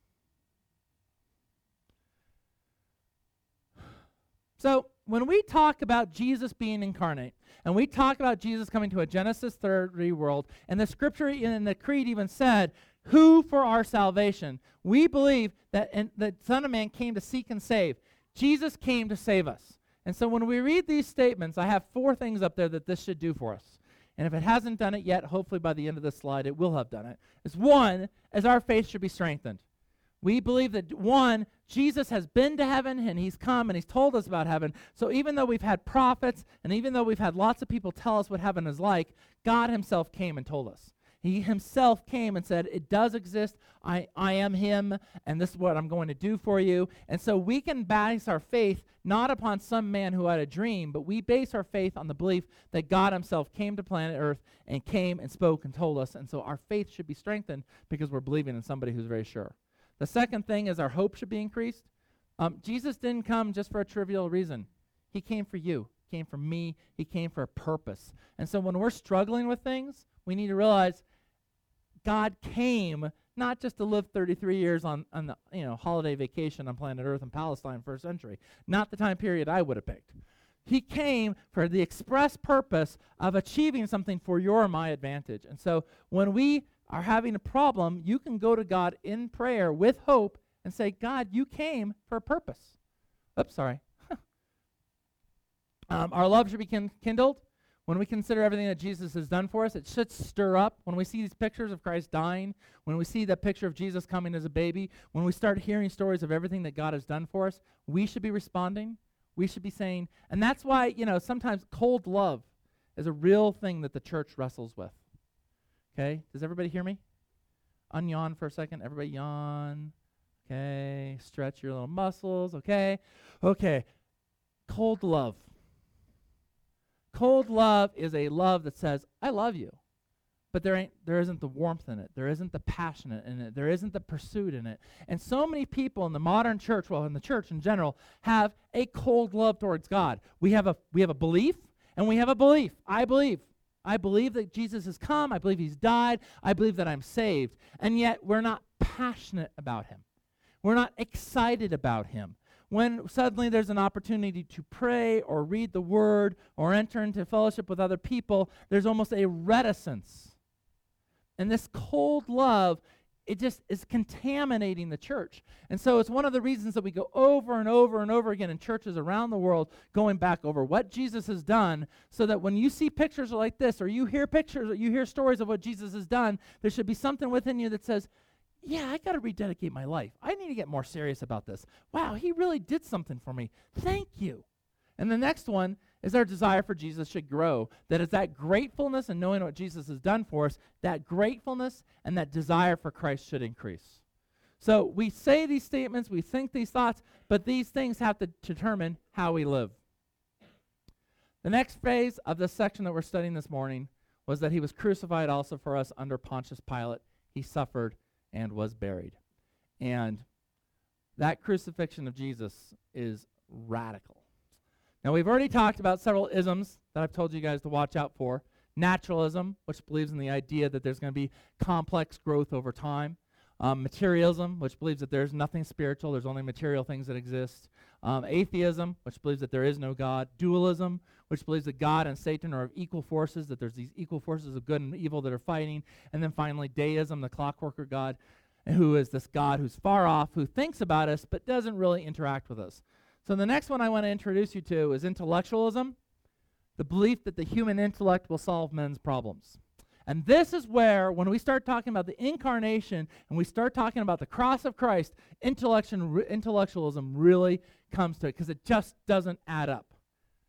So, when we talk about Jesus being incarnate, and we talk about Jesus coming to a Genesis three world, and the scripture in the creed even said, who for our salvation, we believe that in, the Son of Man came to seek and save. Jesus came to save us. And so when we read these statements, I have four things up there that this should do for us. And if it hasn't done it yet, hopefully by the end of this slide, it will have done it. Is one, as our faith should be strengthened. We believe that, one, Jesus has been to heaven, and he's come, and he's told us about heaven. So even though we've had prophets, and even though we've had lots of people tell us what heaven is like, God himself came and told us. He himself came and said, it does exist, I, I am him, and this is what I'm going to do for you. And so we can base our faith not upon some man who had a dream, but we base our faith on the belief that God himself came to planet Earth and came and spoke and told us. And so our faith should be strengthened because we're believing in somebody who's very sure. The second thing is our hope should be increased. Um, Jesus didn't come just for a trivial reason. He came for you. He came for me. He came for a purpose. And so when we're struggling with things, we need to realize God came not just to live thirty-three years on, on the you know holiday vacation on planet Earth in Palestine first century, not the time period I would have picked. He came for the express purpose of achieving something for your or my advantage. And so when we are having a problem, you can go to God in prayer with hope and say, God, you came for a purpose. Oops, sorry. um, our love should be kin- kindled. When we consider everything that Jesus has done for us, it should stir up. When we see these pictures of Christ dying, when we see that picture of Jesus coming as a baby, when we start hearing stories of everything that God has done for us, we should be responding. We should be saying, and that's why, you know, sometimes cold love is a real thing that the church wrestles with. Okay? Does everybody hear me? Unyawn for a second. Everybody yawn. Okay. Stretch your little muscles. Okay. Okay. Cold love. Cold love is a love that says, I love you. But there ain't, there isn't the warmth in it. There isn't the passion in it. There isn't the pursuit in it. And so many people in the modern church, well, in the church in general, have a cold love towards God. We have a we have a belief, and we have a belief. I believe. I believe that Jesus has come. I believe he's died. I believe that I'm saved. And yet we're not passionate about him. We're not excited about him. When suddenly there's an opportunity to pray or read the word or enter into fellowship with other people, there's almost a reticence. And this cold love, it just is contaminating the church. And so it's one of the reasons that we go over and over and over again in churches around the world, going back over what Jesus has done, so that when you see pictures like this, or you hear pictures, or you hear stories of what Jesus has done, there should be something within you that says, yeah, I got to rededicate my life. I need to get more serious about this. Wow, he really did something for me. Thank you. And the next one is our desire for Jesus should grow. That is that gratefulness and knowing what Jesus has done for us, that gratefulness and that desire for Christ should increase. So we say these statements, we think these thoughts, but these things have to determine how we live. The next phase of this section that we're studying this morning was that he was crucified also for us under Pontius Pilate. He suffered and was buried. And that crucifixion of Jesus is radical. Now, we've already talked about several isms that I've told you guys to watch out for. Naturalism, which believes in the idea that there's going to be complex growth over time. Um, materialism, which believes that there's nothing spiritual, there's only material things that exist. Um, atheism, which believes that there is no God. Dualism, which believes that God and Satan are of equal forces, that there's these equal forces of good and evil that are fighting. And then finally, deism, the clockworker God, who is this God who's far off, who thinks about us but doesn't really interact with us. So the next one I want to introduce you to is intellectualism, the belief that the human intellect will solve men's problems. And this is where, when we start talking about the incarnation and we start talking about the cross of Christ, intellectualism really comes to it, because it just doesn't add up.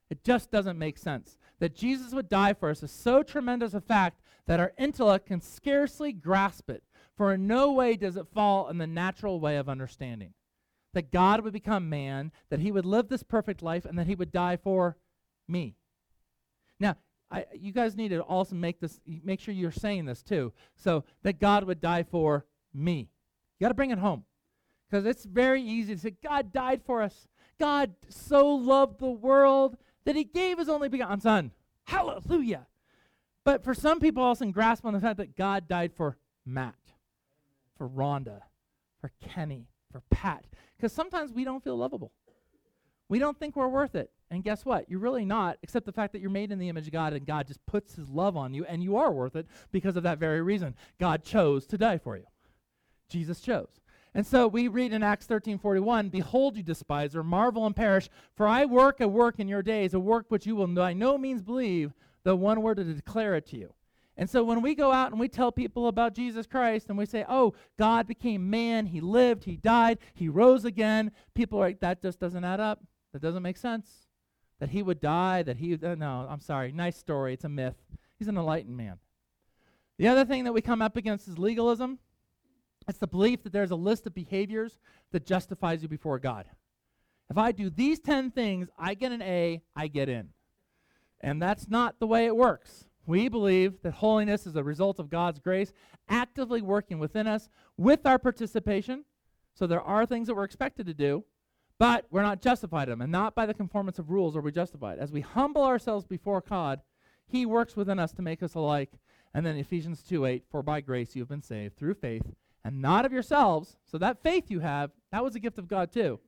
It just doesn't make sense. That Jesus would die for us is so tremendous a fact that our intellect can scarcely grasp it, for in no way does it fall in the natural way of understanding. That God would become man, that he would live this perfect life, and that he would die for me. Now, I, you guys need to also make this, make sure you're saying this too. So that God would die for me. You got to bring it home. Because it's very easy to say, God died for us. God so loved the world that he gave his only begotten son. Hallelujah. But for some people also grasp on the fact that God died for Matt, for Rhonda, for Kenny, for Pat. Because sometimes we don't feel lovable. We don't think we're worth it. And guess what? You're really not, except the fact that you're made in the image of God and God just puts his love on you, and you are worth it because of that very reason. God chose to die for you. Jesus chose. And so we read in Acts thirteen forty-one, behold, you despiser, marvel and perish, for I work a work in your days, a work which you will by no means believe, though one were to declare it to you. And so when we go out and we tell people about Jesus Christ and we say, oh, God became man, he lived, he died, he rose again, people are like, that just doesn't add up. That doesn't make sense. That he would die, that he, uh, no, I'm sorry, nice story, it's a myth. He's an enlightened man. The other thing that we come up against is legalism. It's the belief that there's a list of behaviors that justifies you before God. If I do these ten things, I get an A, I get in. And that's not the way it works. We believe that holiness is a result of God's grace actively working within us with our participation. So there are things that we're expected to do, but we're not justified in them, and not by the conformance of rules are we justified. As we humble ourselves before God, he works within us to make us alike. And then Ephesians two eight, for by grace you have been saved through faith, and not of yourselves. So that faith you have, that was a gift of God too.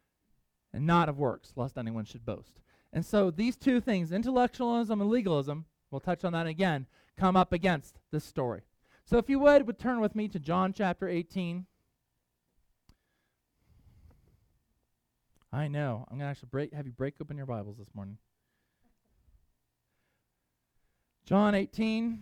And not of works, lest anyone should boast. And so these two things, intellectualism and legalism, we'll touch on that again, come up against this story. So if you would, would turn with me to John chapter eighteen. I know. I'm going to actually break, have you break open your Bibles this morning. John eighteen.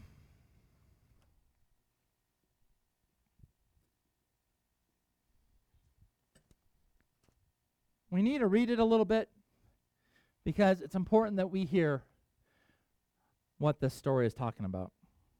We need to read it a little bit because it's important that we hear what this story is talking about.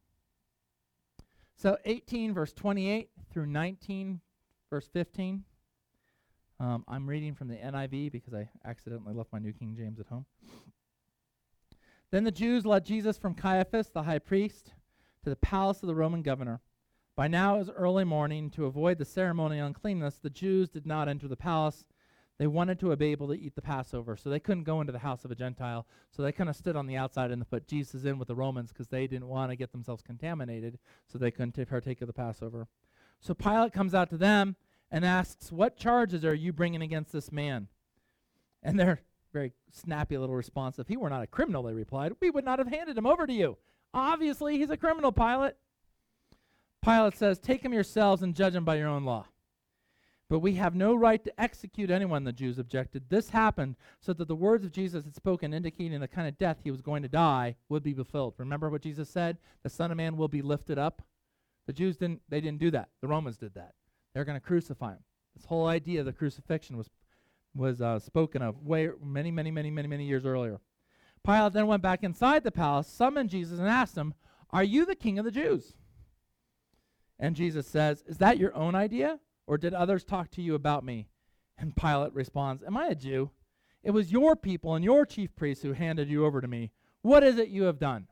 So eighteen verse twenty-eight through nineteen verse fifteen. Um, I'm reading from the N I V because I accidentally left my New King James at home. Then the Jews led Jesus from Caiaphas, the high priest, to the palace of the Roman governor. By now it was early morning. To avoid the ceremonial uncleanness, the Jews did not enter the palace. They wanted to be able to eat the Passover, so they couldn't go into the house of a Gentile. So they kind of stood on the outside and put Jesus in with the Romans because they didn't want to get themselves contaminated, so they couldn't t- partake of the Passover. So Pilate comes out to them and asks, what charges are you bringing against this man? And their very snappy little response, if he were not a criminal, they replied, we would not have handed him over to you. Obviously, he's a criminal, Pilate. Pilate says, take him yourselves and judge him by your own law. But we have no right to execute anyone, the Jews objected. This happened so that the words of Jesus had spoken, indicating the kind of death he was going to die, would be fulfilled. Remember what Jesus said? The Son of Man will be lifted up. The Jews didn't, they didn't do that. The Romans did that. They're going to crucify him. This whole idea of the crucifixion was, was uh, spoken of way many, many, many, many, many years earlier. Pilate then went back inside the palace, summoned Jesus, and asked him, are you the king of the Jews? And Jesus says, is that your own idea? Or did others talk to you about me? And Pilate responds, am I a Jew? It was your people and your chief priests who handed you over to me. What is it you have done?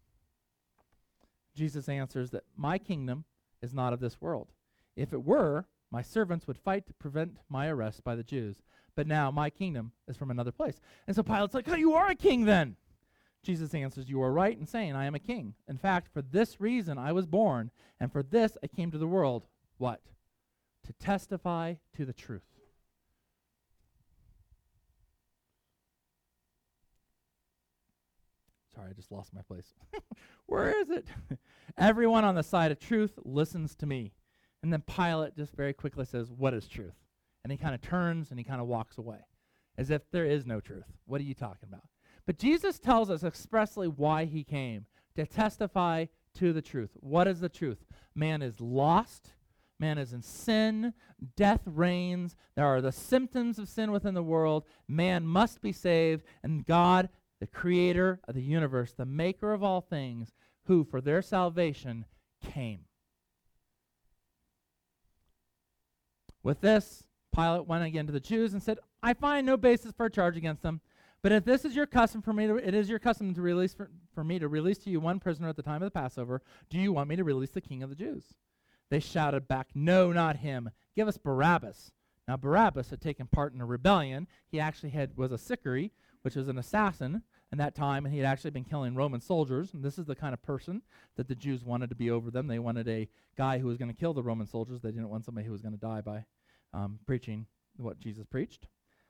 Jesus answers that my kingdom is not of this world. If it were, my servants would fight to prevent my arrest by the Jews. But now my kingdom is from another place. And so Pilate's like, oh, you are a king then. Jesus answers, you are right in saying I am a king. In fact, for this reason I was born, and for this I came to the world. What? To testify to the truth. Sorry, I just lost my place. Where is it? Everyone on the side of truth listens to me. And then Pilate just very quickly says, what is truth? And he kind of turns and he kind of walks away as if there is no truth. What are you talking about? But Jesus tells us expressly why he came, to testify to the truth. What is the truth? Man is lost. Man is in sin. Death reigns. There are the symptoms of sin within the world. Man must be saved. And God, the creator of the universe, the maker of all things, who for their salvation came. With this, Pilate went again to the Jews and said, I find no basis for a charge against them. But if this is your custom for me, to, it is your custom to release for, for me to release to you one prisoner at the time of the Passover. Do you want me to release the king of the Jews? They shouted back, no, not him. Give us Barabbas. Now Barabbas had taken part in a rebellion. He actually had was a sicarii, which was an assassin in that time, and he had actually been killing Roman soldiers. And this is the kind of person that the Jews wanted to be over them. They wanted a guy who was going to kill the Roman soldiers. They didn't want somebody who was going to die by um, preaching what Jesus preached.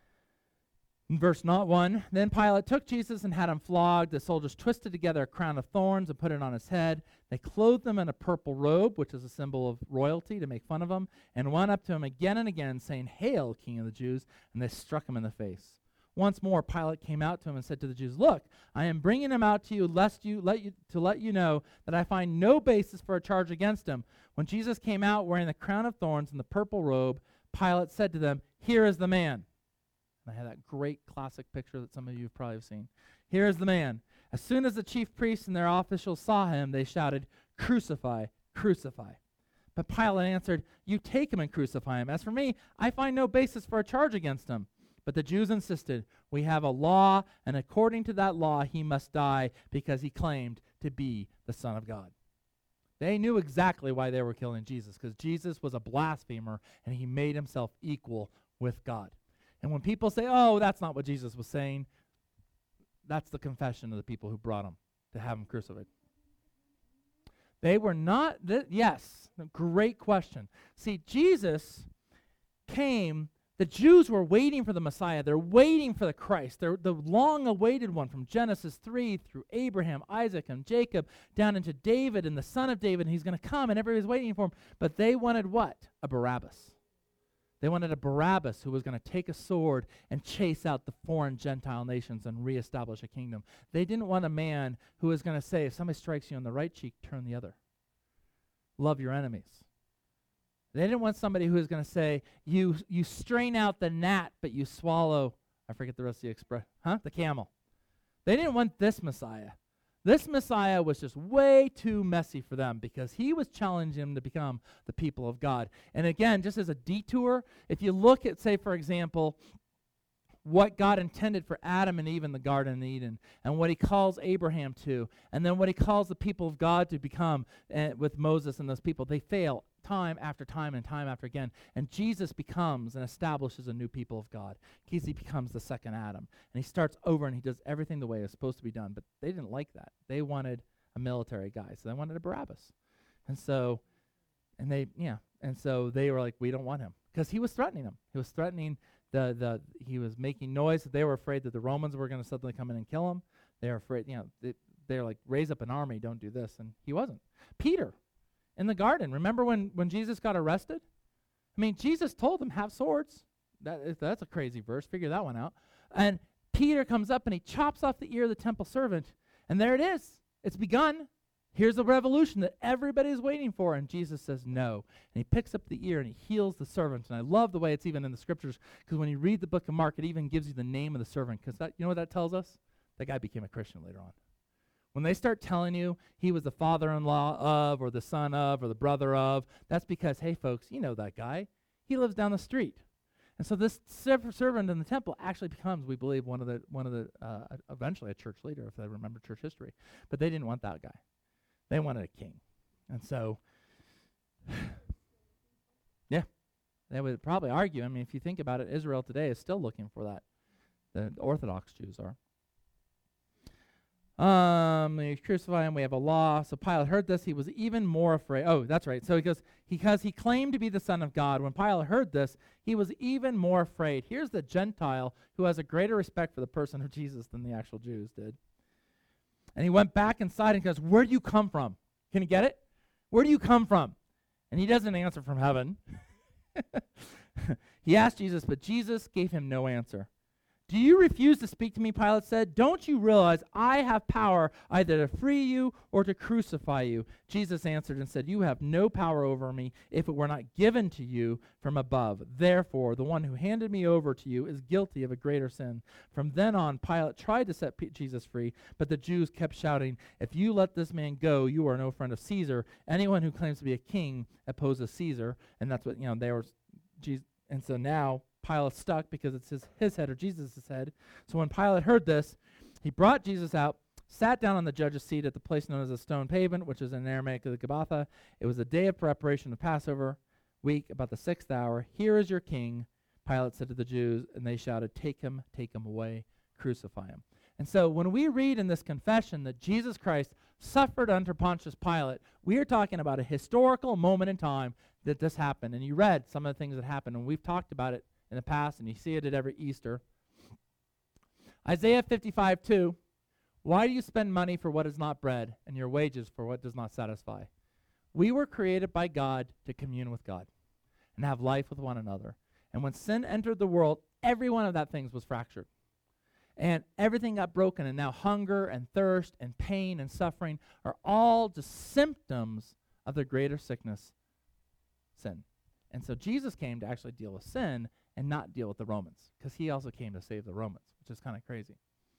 In verse not one, then Pilate took Jesus and had him flogged. The soldiers twisted together a crown of thorns and put it on his head. They clothed him in a purple robe, which is a symbol of royalty, to make fun of him, and went up to him again and again, saying, Hail, King of the Jews, and they struck him in the face. Once more Pilate came out to him and said to the Jews, Look, I am bringing him out to you, lest you let you to let you know that I find no basis for a charge against him. When Jesus came out wearing the crown of thorns and the purple robe, Pilate said to them, Here is the man. And I had that great classic picture that some of you have probably seen. Here is the man. As soon as the chief priests and their officials saw him, they shouted, Crucify, crucify. But Pilate answered, You take him and crucify him. As for me, I find no basis for a charge against him. But the Jews insisted, We have a law, and according to that law he must die because he claimed to be the Son of God. They knew exactly why they were killing Jesus, because Jesus was a blasphemer, and he made himself equal with God. And when people say, oh, that's not what Jesus was saying, that's the confession of the people who brought him to have him crucified. They were not, th- yes, great question. See, Jesus came, the Jews were waiting for the Messiah. They're waiting for the Christ. They're the long-awaited one from Genesis three through Abraham, Isaac, and Jacob, down into David and the son of David. And he's going to come, and everybody's waiting for him. But they wanted what? A Barabbas. They wanted a Barabbas who was going to take a sword and chase out the foreign Gentile nations and reestablish a kingdom. They didn't want a man who was going to say, if somebody strikes you on the right cheek, turn the other. Love your enemies. They didn't want somebody who was going to say, you you strain out the gnat, but you swallow, I forget the rest of the expression, huh? The camel. They didn't want this Messiah. This Messiah was just way too messy for them because he was challenging them to become the people of God. And again, just as a detour, if you look at, say, for example, what God intended for Adam and Eve in the Garden of Eden, and what he calls Abraham to, and then what he calls the people of God to become uh, with Moses and those people, they fail time after time and time after again. And Jesus becomes and establishes a new people of God. He becomes the second Adam. And he starts over and he does everything the way it's supposed to be done. But they didn't like that. They wanted a military guy. So they wanted a Barabbas. And so, and they, yeah. And so they were like, we don't want him. Because he was threatening them. He was threatening the, the, he was making noise. They were afraid that the Romans were going to suddenly come in and kill him. They were afraid, you know, they, they're like, raise up an army, don't do this. And he wasn't. Peter. In the garden, remember when, when Jesus got arrested? I mean, Jesus told them, have swords. That is, that's a crazy verse. Figure that one out. And Peter comes up and he chops off the ear of the temple servant. And there it is. It's begun. Here's the revolution that everybody's waiting for. And Jesus says no. And he picks up the ear and he heals the servant. And I love the way it's even in the scriptures, because when you read the book of Mark, it even gives you the name of the servant. Because that, you know what that tells us? That guy became a Christian later on. When they start telling you he was the father-in-law of, or the son of, or the brother of, that's because, hey, folks, you know that guy. He lives down the street. And so this serv- servant in the temple actually becomes, we believe, one of the, one of the uh, eventually a church leader, if they remember church history. But they didn't want that guy. They wanted a king. And so, yeah, they would probably argue. I mean, if you think about it, Israel today is still looking for that. The Orthodox Jews are. Um, they crucify him. We have a law. So Pilate heard this. He was even more afraid. Oh, that's right. So he goes, because he claimed to be the Son of God. When Pilate heard this, he was even more afraid. Here's the Gentile who has a greater respect for the person of Jesus than the actual Jews did. And he went back inside and goes, where do you come from? Can you get it? Where do you come from? And he doesn't answer from heaven. He asked Jesus, but Jesus gave him no answer. "Do you refuse to speak to me?" Pilate said. "Don't you realize I have power either to free you or to crucify you?" Jesus answered and said, "You have no power over me if it were not given to you from above. Therefore, the one who handed me over to you is guilty of a greater sin." From then on, Pilate tried to set P- Jesus free, but the Jews kept shouting, "If you let this man go, you are no friend of Caesar. Anyone who claims to be a king opposes Caesar." And that's what, you know, they were, Jesus, and so now Pilate's stuck because it's his, his head or Jesus' head. So when Pilate heard this, he brought Jesus out, sat down on the judge's seat at the place known as the stone pavement, which is in Aramaic the Gabbatha. It was the day of preparation of Passover week, about the sixth hour. "Here is your king," Pilate said to the Jews, and they shouted, "Take him, take him away, crucify him." And so when we read in this confession that Jesus Christ suffered under Pontius Pilate, we are talking about a historical moment in time that this happened. And you read some of the things that happened, and we've talked about it in the past, and you see it at every Easter. Isaiah fifty-five two, "Why do you spend money for what is not bread, and your wages for what does not satisfy?" We were created by God to commune with God and have life with one another. And when sin entered the world, every one of that things was fractured. And everything got broken, and now hunger and thirst and pain and suffering are all just symptoms of the greater sickness, sin. And so Jesus came to actually deal with sin and not deal with the Romans, because he also came to save the Romans, which is kind of crazy.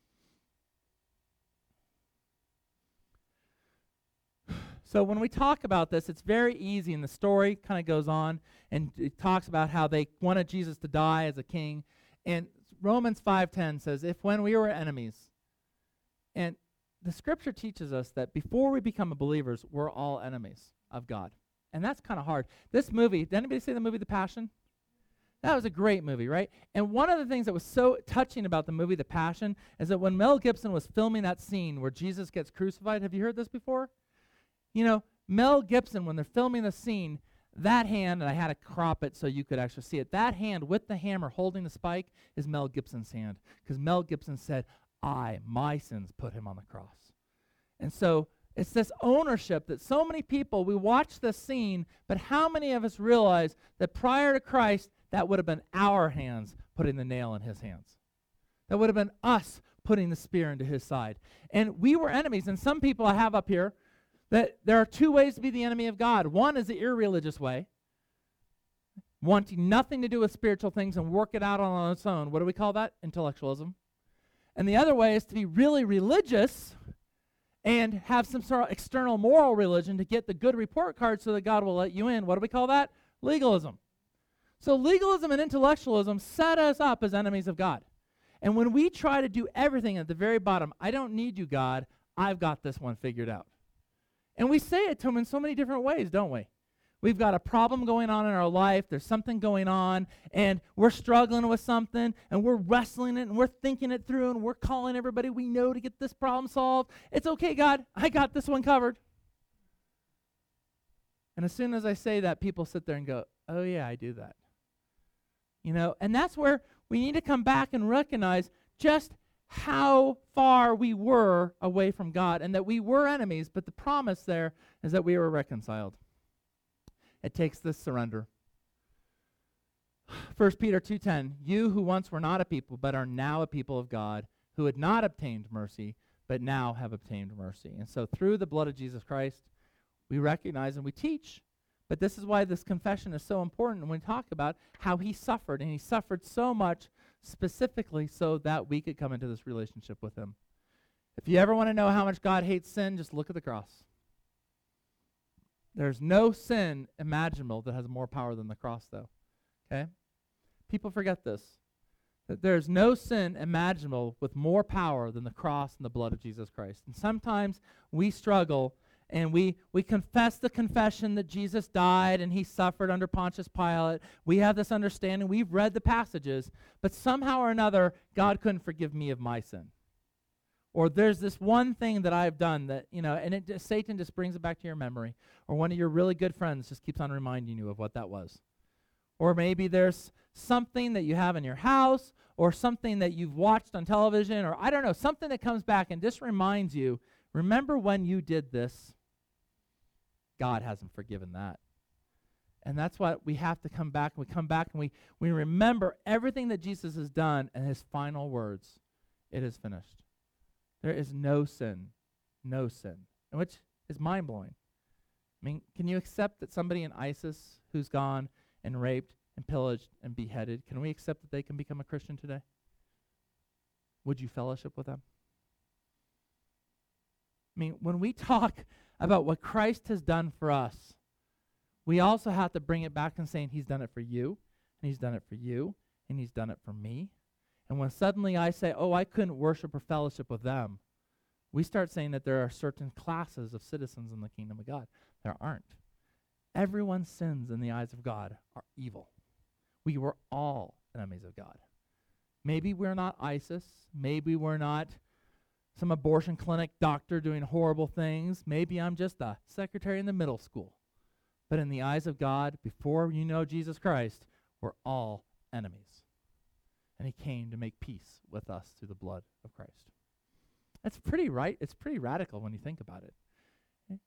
So when we talk about this, it's very easy, and the story kind of goes on, and it talks about how they wanted Jesus to die as a king. And Romans five ten says, "If when we were enemies," and the scripture teaches us that before we become believers, we're all enemies of God. And that's kind of hard. This movie, did anybody see the movie The Passion? That was a great movie, right? And one of the things that was so touching about the movie The Passion is that when Mel Gibson was filming that scene where Jesus gets crucified, have you heard this before? You know, Mel Gibson, when they're filming the scene, that hand, and I had to crop it so you could actually see it, that hand with the hammer holding the spike is Mel Gibson's hand, because Mel Gibson said, "I, my sins, put him on the cross." And so it's this ownership that so many people, we watch this scene, but how many of us realize that prior to Christ, that would have been our hands putting the nail in his hands? That would have been us putting the spear into his side. And we were enemies, and some people I have up here, that there are two ways to be the enemy of God. One is the irreligious way, wanting nothing to do with spiritual things and work it out on its own. What do we call that? Intellectualism. And the other way is to be really religious and have some sort of external moral religion to get the good report card so that God will let you in. What do we call that? Legalism. So legalism and intellectualism set us up as enemies of God. And when we try to do everything at the very bottom, "I don't need you, God, I've got this one figured out." And we say it to him in so many different ways, don't we? We've got a problem going on in our life, there's something going on, and we're struggling with something, and we're wrestling it, and we're thinking it through, and we're calling everybody we know to get this problem solved. "It's okay, God, I got this one covered." And as soon as I say that, people sit there and go, "Oh yeah, I do that." You know, and that's where we need to come back and recognize just how far we were away from God, and that we were enemies, but the promise there is that we were reconciled. It takes this surrender. First Peter two ten, "You who once were not a people, but are now a people of God, who had not obtained mercy, but now have obtained mercy." And so through the blood of Jesus Christ, we recognize and we teach. But this is why this confession is so important when we talk about how he suffered, and he suffered so much specifically so that we could come into this relationship with him. If you ever want to know how much God hates sin, just look at the cross. There's no sin imaginable that has more power than the cross, though. Okay? People forget this. That there's no sin imaginable with more power than the cross and the blood of Jesus Christ. And sometimes we struggle and we, we confess the confession that Jesus died and he suffered under Pontius Pilate. We have this understanding. We've read the passages, but somehow or another, God couldn't forgive me of my sin. Or there's this one thing that I've done that, you know, and it just, Satan just brings it back to your memory. Or one of your really good friends just keeps on reminding you of what that was. Or maybe there's something that you have in your house, or something that you've watched on television, or I don't know, something that comes back and just reminds you, remember when you did this? God hasn't forgiven that. And that's why we have to come back. We come back and we, we remember everything that Jesus has done and his final words. It is finished. There is no sin. No sin. And which is mind-blowing. I mean, can you accept that somebody in ISIS who's gone and raped and pillaged and beheaded, can we accept that they can become a Christian today? Would you fellowship with them? I mean, when we talk about what Christ has done for us, we also have to bring it back and saying he's done it for you, and he's done it for you, and he's done it for me. And when suddenly I say, oh, I couldn't worship or fellowship with them, we start saying that there are certain classes of citizens in the kingdom of God. There aren't. Everyone's sins in the eyes of God are evil. We were all enemies of God. Maybe we're not ISIS. Maybe we're not some abortion clinic doctor doing horrible things. Maybe I'm just a secretary in the middle school. But in the eyes of God, before you know Jesus Christ, we're all enemies. And he came to make peace with us through the blood of Christ. That's pretty right. It's pretty radical when you think about it. Okay?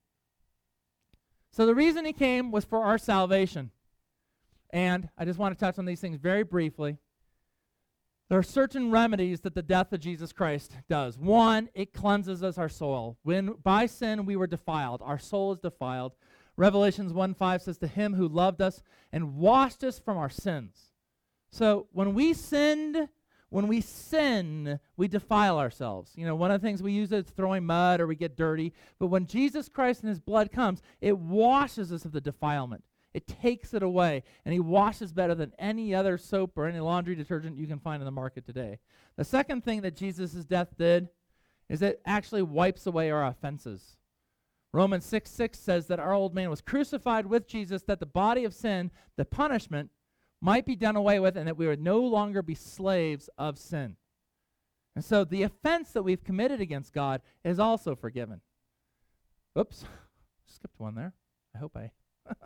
So the reason he came was for our salvation. And I just want to touch on these things very briefly. There are certain remedies that the death of Jesus Christ does. One, it cleanses us our soul. When by sin we were defiled, our soul is defiled. Revelations one five says, to him who loved us and washed us from our sins. So when we sinned, when we sin, we defile ourselves. You know, one of the things we use is throwing mud or we get dirty. But when Jesus Christ and his blood comes, it washes us of the defilement. It takes it away, and he washes better than any other soap or any laundry detergent you can find in the market today. The second thing that Jesus' death did is it actually wipes away our offenses. Romans six six says that our old man was crucified with Jesus, that the body of sin, the punishment, might be done away with, and that we would no longer be slaves of sin. And so the offense that we've committed against God is also forgiven. Oops, skipped one there. I hope I...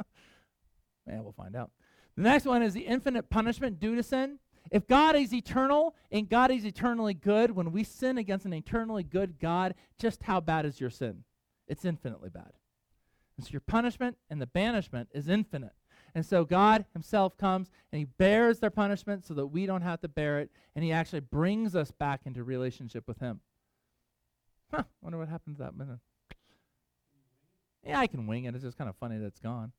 Man, we'll find out. The next one is the infinite punishment due to sin. If God is eternal and God is eternally good, when we sin against an eternally good God, just how bad is your sin? It's infinitely bad. And so your punishment and the banishment is infinite. And so God himself comes and he bears their punishment so that we don't have to bear it, and he actually brings us back into relationship with him. Huh, wonder what happened to that minute. Yeah, I can wing it. It's just kind of funny that it's gone.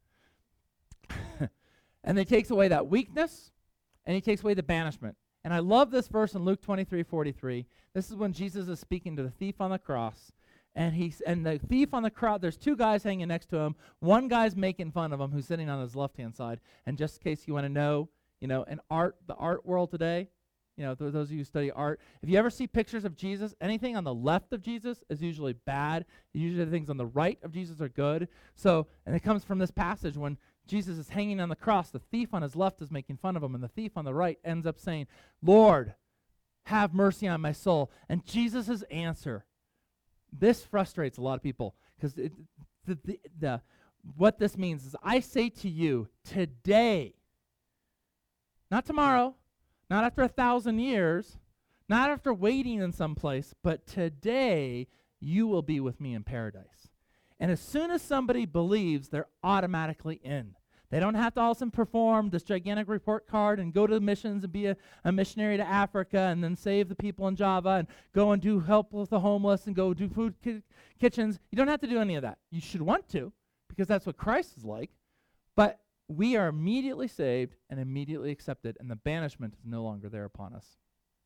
And he takes away that weakness, and he takes away the banishment. And I love this verse in Luke twenty-three forty-three. This is when Jesus is speaking to the thief on the cross. And he's and the thief on the cross, there's two guys hanging next to him. One guy's making fun of him who's sitting on his left-hand side. And just in case you want to know, you know, in art, the art world today, you know, th- those of you who study art, if you ever see pictures of Jesus, anything on the left of Jesus is usually bad. Usually the things on the right of Jesus are good. So, and it comes from this passage when Jesus is hanging on the cross. The thief on his left is making fun of him, and the thief on the right ends up saying, Lord, have mercy on my soul. And Jesus' answer, this frustrates a lot of people, because the, the, the, what this means is, I say to you, today, not tomorrow, not after a thousand years, not after waiting in some place, but today you will be with me in paradise. And as soon as somebody believes, they're automatically in. They don't have to also perform this gigantic report card and go to missions and be a, a missionary to Africa and then save the people in Java and go and do help with the homeless and go do food ki- kitchens. You don't have to do any of that. You should want to, because that's what Christ is like. But we are immediately saved and immediately accepted, and the banishment is no longer there upon us.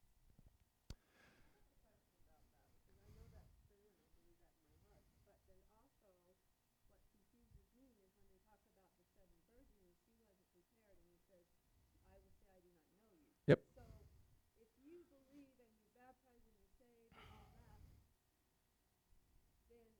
Yep. So if you believe and you're baptized and you're saved and all that, then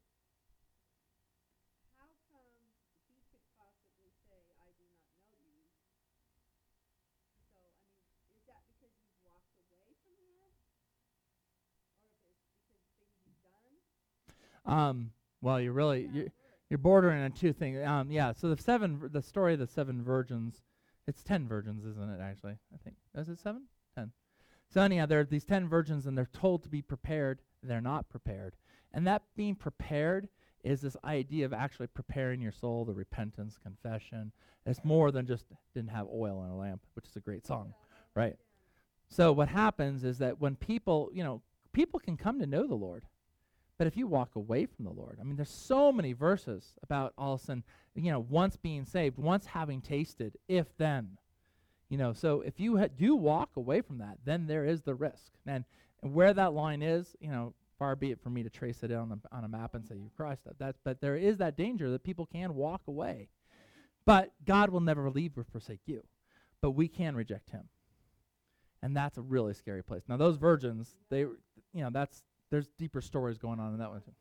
how come he could possibly say, I do not know you? So, I mean, is that because you've walked away from him? Or if it's because things you've done? Um, well, you're really, you're, you're bordering on two things. Um, yeah, so the seven, the story of the seven virgins, it's ten virgins, isn't it, actually? I think. Is it seven? Ten. So anyhow, there are these ten virgins, and they're told to be prepared. They're not prepared. And that being prepared is this idea of actually preparing your soul, the repentance, confession. It's more than just didn't have oil in a lamp, which is a great song, right? So what happens is that when people, you know, people can come to know the Lord, but if you walk away from the Lord, I mean, there's so many verses about all of a sudden, you know, once being saved, once having tasted, if then, you know, so if you ha- do walk away from that, then there is the risk. And, and where that line is, you know, far be it for me to trace it on a, on a map and say, you Christ, that, that, but there is that danger that people can walk away. But God will never leave or forsake you. But we can reject him. And that's a really scary place. Now, those virgins, they, you know, that's, there's deeper stories going on in that one too.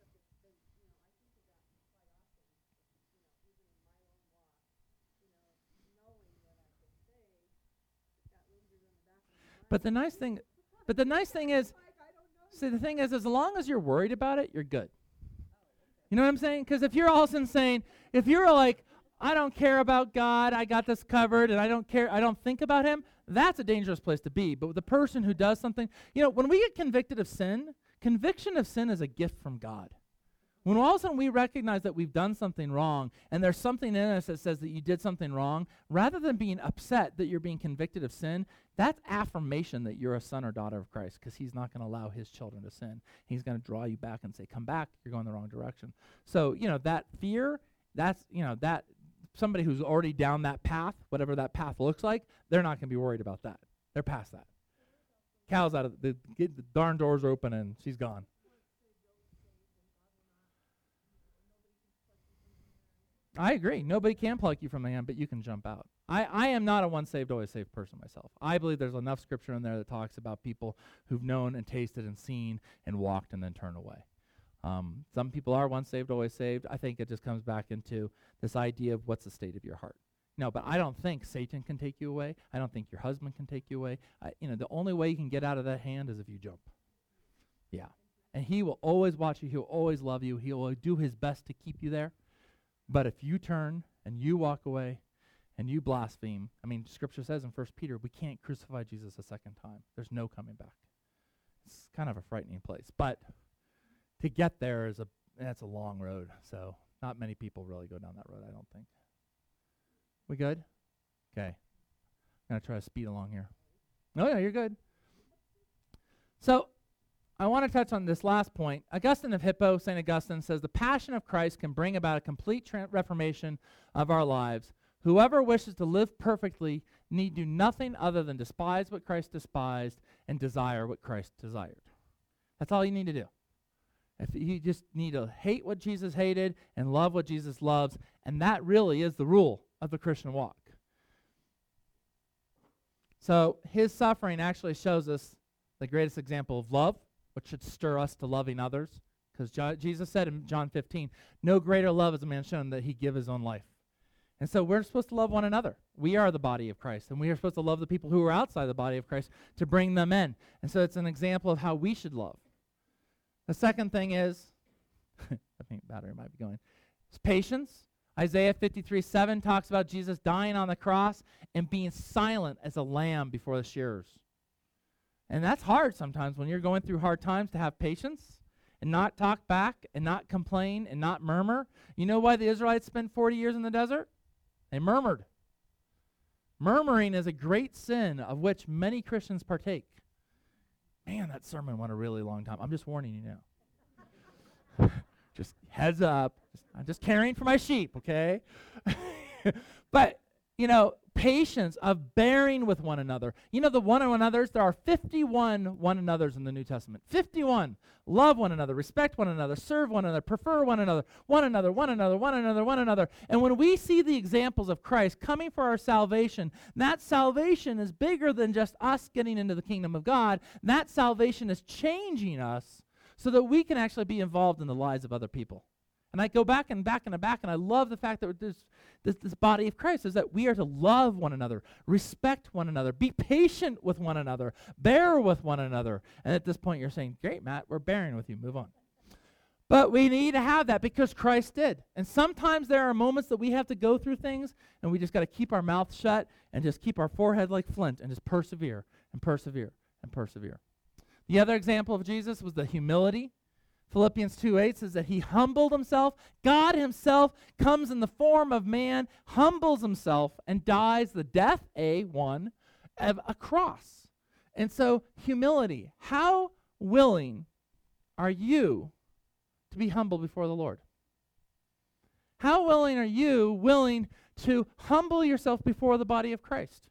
But the nice thing, but the nice thing is, see, the thing is, as long as you're worried about it, you're good. You know what I'm saying? Because if you're all of a sudden saying, if you're like, I don't care about God, I got this covered, and I don't care, I don't think about him, that's a dangerous place to be. But with the person who does something, you know, when we get convicted of sin, conviction of sin is a gift from God. When all of a sudden we recognize that we've done something wrong, and there's something in us that says that you did something wrong, rather than being upset that you're being convicted of sin, that's affirmation that you're a son or daughter of Christ, because he's not going to allow his children to sin. He's going to draw you back and say, come back, you're going the wrong direction. So, you know, that fear, that's, you know, that somebody who's already down that path, whatever that path looks like, they're not going to be worried about that. They're past that. Cal's out of the, the, the darn door's open and she's gone. I agree. Nobody can pluck you from the hand, but you can jump out. I, I am not a once saved, always saved person myself. I believe there's enough scripture in there that talks about people who've known and tasted and seen and walked and then turned away. Um, some people are once saved, always saved. I think it just comes back into this idea of what's the state of your heart. No, but I don't think Satan can take you away. I don't think your husband can take you away. I, you know, the only way you can get out of that hand is if you jump. Yeah. And he will always watch you. He'll always love you. He will do his best to keep you there. But if you turn and you walk away and you blaspheme, I mean, Scripture says in First Peter, we can't crucify Jesus a second time. There's no coming back. It's kind of a frightening place. But to get there is a, that's a long road. So not many people really go down that road, I don't think. We good? Okay. I'm going to try to speed along here. No, yeah, you're good. So I want to touch on this last point. Augustine of Hippo, Saint Augustine, says the passion of Christ can bring about a complete tra- reformation of our lives. Whoever wishes to live perfectly need do nothing other than despise what Christ despised and desire what Christ desired. That's all you need to do. If you just need to hate what Jesus hated and love what Jesus loves, and that really is the rule of the Christian walk. So his suffering actually shows us the greatest example of love, which should stir us to loving others, because jo- Jesus said in John fifteen, no greater love has a man shown that he give his own life. And so we're supposed to love one another. We are the body of Christ, and we are supposed to love the people who are outside the body of Christ to bring them in. And so it's an example of how we should love. The second thing is, I think battery might be going, it's patience. Isaiah fifty-three seven talks about Jesus dying on the cross and being silent as a lamb before the shearers. And that's hard sometimes when you're going through hard times to have patience and not talk back and not complain and not murmur. You know why the Israelites spent forty years in the desert? They murmured. Murmuring is a great sin of which many Christians partake. Man, that sermon went a really long time. I'm just warning you now. Just heads up. Just, I'm just caring for my sheep, okay? But, you know, patience of bearing with one another. You know, the one another's, there are fifty-one one another's in the New Testament. fifty-one. Love one another, respect one another, serve one another, prefer one another, one another, one another, one another, one another. And when we see the examples of Christ coming for our salvation, that salvation is bigger than just us getting into the kingdom of God. That salvation is changing us so that we can actually be involved in the lives of other people. And I go back and back and back, and I love the fact that this, this, this body of Christ is that we are to love one another, respect one another, be patient with one another, bear with one another. And at this point, you're saying, great, Matt, we're bearing with you. Move on. But we need to have that because Christ did. And sometimes there are moments that we have to go through things, and we just got to keep our mouth shut and just keep our forehead like flint and just persevere and persevere and persevere. The other example of Jesus was the humility. Philippians two eight says that he humbled himself. God himself comes in the form of man, humbles himself, and dies the death, A, one, of a cross. And so humility, how willing are you to be humble before the Lord? How willing are you willing to humble yourself before the body of Christ?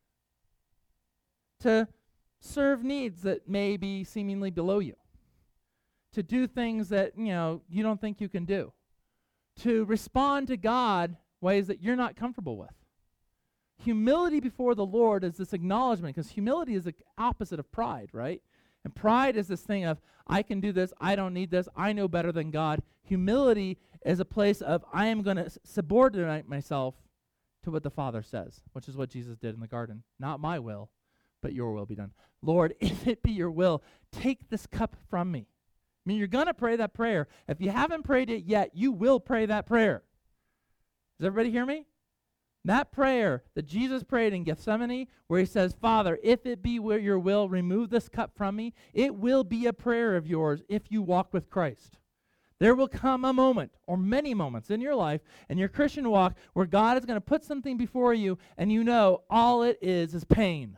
To serve needs that may be seemingly below you. To do things that, you know, you don't think you can do. To respond to God ways that you're not comfortable with. Humility before the Lord is this acknowledgement, because humility is the opposite of pride, right? And pride is this thing of, I can do this, I don't need this, I know better than God. Humility is a place of, I am going to s- subordinate myself to what the Father says, which is what Jesus did in the garden. Not my will, but your will be done. Lord, if it be your will, take this cup from me. I mean, you're going to pray that prayer. If you haven't prayed it yet, you will pray that prayer. Does everybody hear me? That prayer that Jesus prayed in Gethsemane, where he says, Father, if it be your will, remove this cup from me, it will be a prayer of yours if you walk with Christ. There will come a moment, or many moments in your life, in your Christian walk, where God is going to put something before you, and you know all it is is pain.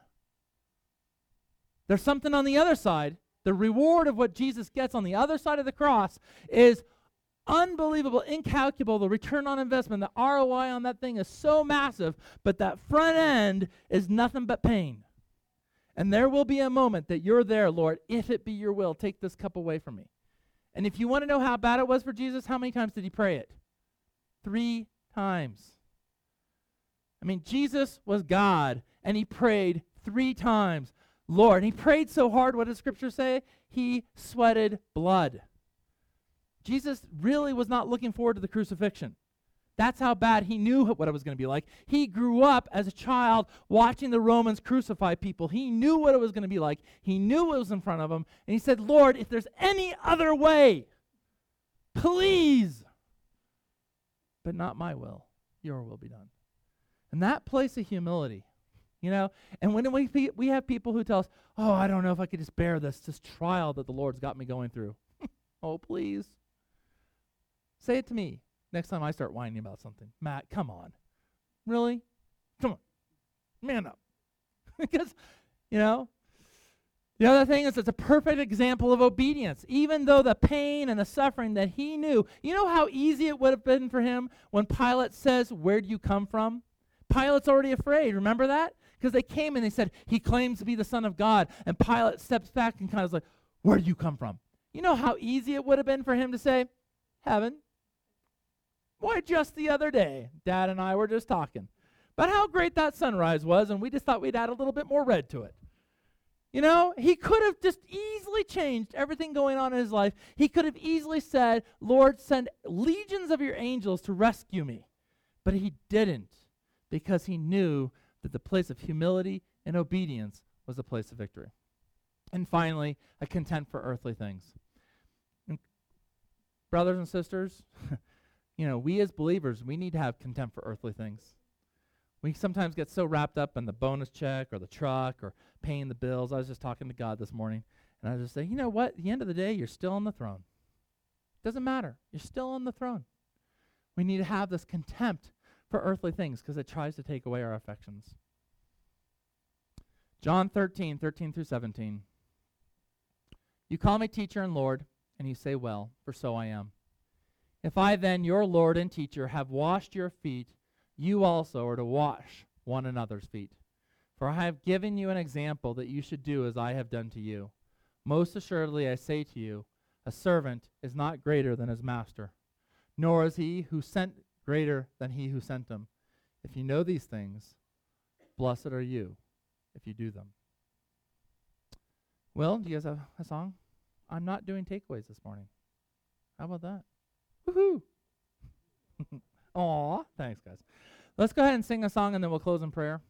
There's something on the other side. The reward of what Jesus gets on the other side of the cross is unbelievable, incalculable. The return on investment, the R O I on that thing is so massive, but that front end is nothing but pain. And there will be a moment that you're there, Lord, if it be your will, take this cup away from me. And if you want to know how bad it was for Jesus, how many times did he pray it? Three times. I mean, Jesus was God, and he prayed three times. Lord, he prayed so hard, what does Scripture say? He sweated blood. Jesus really was not looking forward to the crucifixion. That's how bad he knew what it was going to be like. He grew up as a child watching the Romans crucify people. He knew what it was going to be like. He knew what was in front of him. And he said, Lord, if there's any other way, please, but not my will, your will be done. And that place of humility, you know, and when we we have people who tell us, oh, I don't know if I could just bear this, this trial that the Lord's got me going through. Oh, please. Say it to me next time I start whining about something. Matt, come on. Really? Come on. Man up. Because, you know, the other thing is it's a perfect example of obedience. Even though the pain and the suffering that he knew, you know how easy it would have been for him when Pilate says, where do you come from? Pilate's already afraid. Remember that? Because they came and they said, he claims to be the Son of God. And Pilate steps back and kind of is like, where do you come from? You know how easy it would have been for him to say, heaven. Why, just the other day, Dad and I were just talking about how great that sunrise was, and we just thought we'd add a little bit more red to it. You know, he could have just easily changed everything going on in his life. He could have easily said, Lord, send legions of your angels to rescue me. But he didn't, because he knew that the place of humility and obedience was the place of victory. And finally, a contempt for earthly things. And brothers and sisters, you know, we as believers, we need to have contempt for earthly things. We sometimes get so wrapped up in the bonus check or the truck or paying the bills. I was just talking to God this morning, and I was just saying, you know what? At the end of the day, you're still on the throne. Doesn't matter. You're still on the throne. We need to have this contempt for earthly things because it tries to take away our affections. John thirteen, thirteen through seventeen. You call me teacher and Lord, and you say, well, for so I am. If I then, your Lord and teacher, have washed your feet, you also are to wash one another's feet. For I have given you an example that you should do as I have done to you. Most assuredly I say to you, a servant is not greater than his master, nor is he who sent greater than he who sent him. If you know these things, blessed are you if you do them. Well, do you guys have a song? I'm not doing takeaways this morning. How about that? Woohoo! Aw, thanks, guys. Let's go ahead and sing a song, and then we'll close in prayer.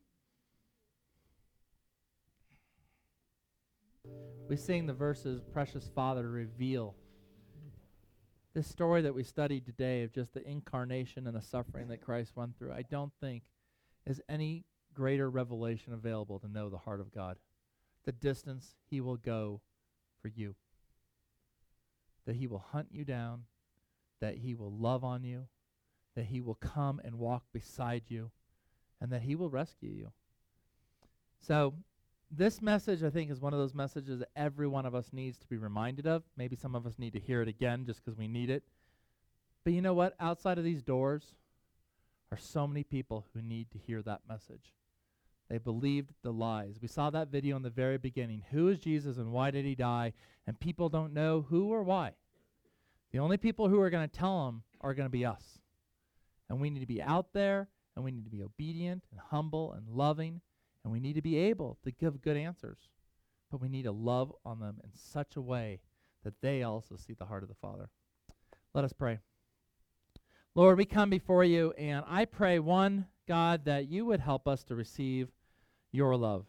We sing the verses, Precious Father, reveal. This story that we studied today of just the incarnation and the suffering that Christ went through, I don't think is any greater revelation available to know the heart of God, the distance he will go for you. that he will hunt you down, that he will love on you, that he will come and walk beside you, and that he will rescue you. So this message, I think, is one of those messages that every one of us needs to be reminded of. Maybe some of us need to hear it again just because we need it. But you know what? Outside of these doors are so many people who need to hear that message. They believed the lies. We saw that video in the very beginning. Who is Jesus and why did he die? And people don't know who or why. The only people who are going to tell them are going to be us. And we need to be out there, and we need to be obedient and humble and loving, and we need to be able to give good answers. But we need to love on them in such a way that they also see the heart of the Father. Let us pray. Lord, we come before you, and I pray, one, God, that you would help us to receive your love.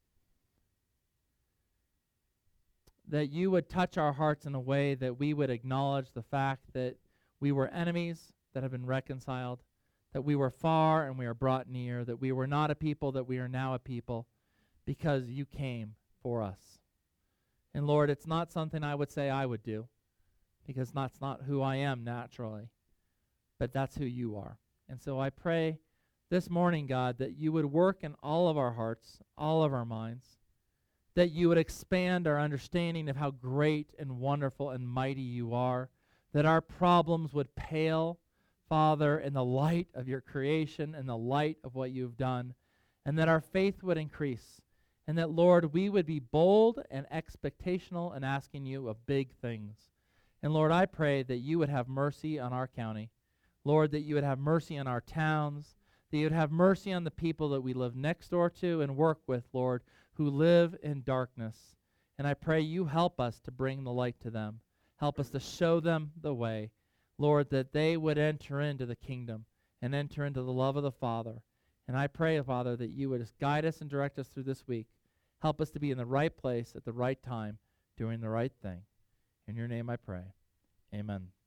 That you would touch our hearts in a way that we would acknowledge the fact that we were enemies that have been reconciled, that we were far and we are brought near, that we were not a people, that we are now a people, because you came for us. And Lord, it's not something I would say I would do, because that's not who I am naturally, but that's who you are. And so I pray this morning, God, that you would work in all of our hearts, all of our minds, that you would expand our understanding of how great and wonderful and mighty you are, that our problems would pale, Father, in the light of your creation and the light of what you've done, and that our faith would increase, and that, Lord, we would be bold and expectational in asking you of big things. And Lord, I pray that you would have mercy on our county. Lord, that you would have mercy on our towns, that you would have mercy on the people that we live next door to and work with, Lord, who live in darkness. And I pray you help us to bring the light to them. Help us to show them the way, Lord, that they would enter into the kingdom and enter into the love of the Father. And I pray, Father, that you would just guide us and direct us through this week. Help us to be in the right place at the right time, doing the right thing. In your name I pray. Amen.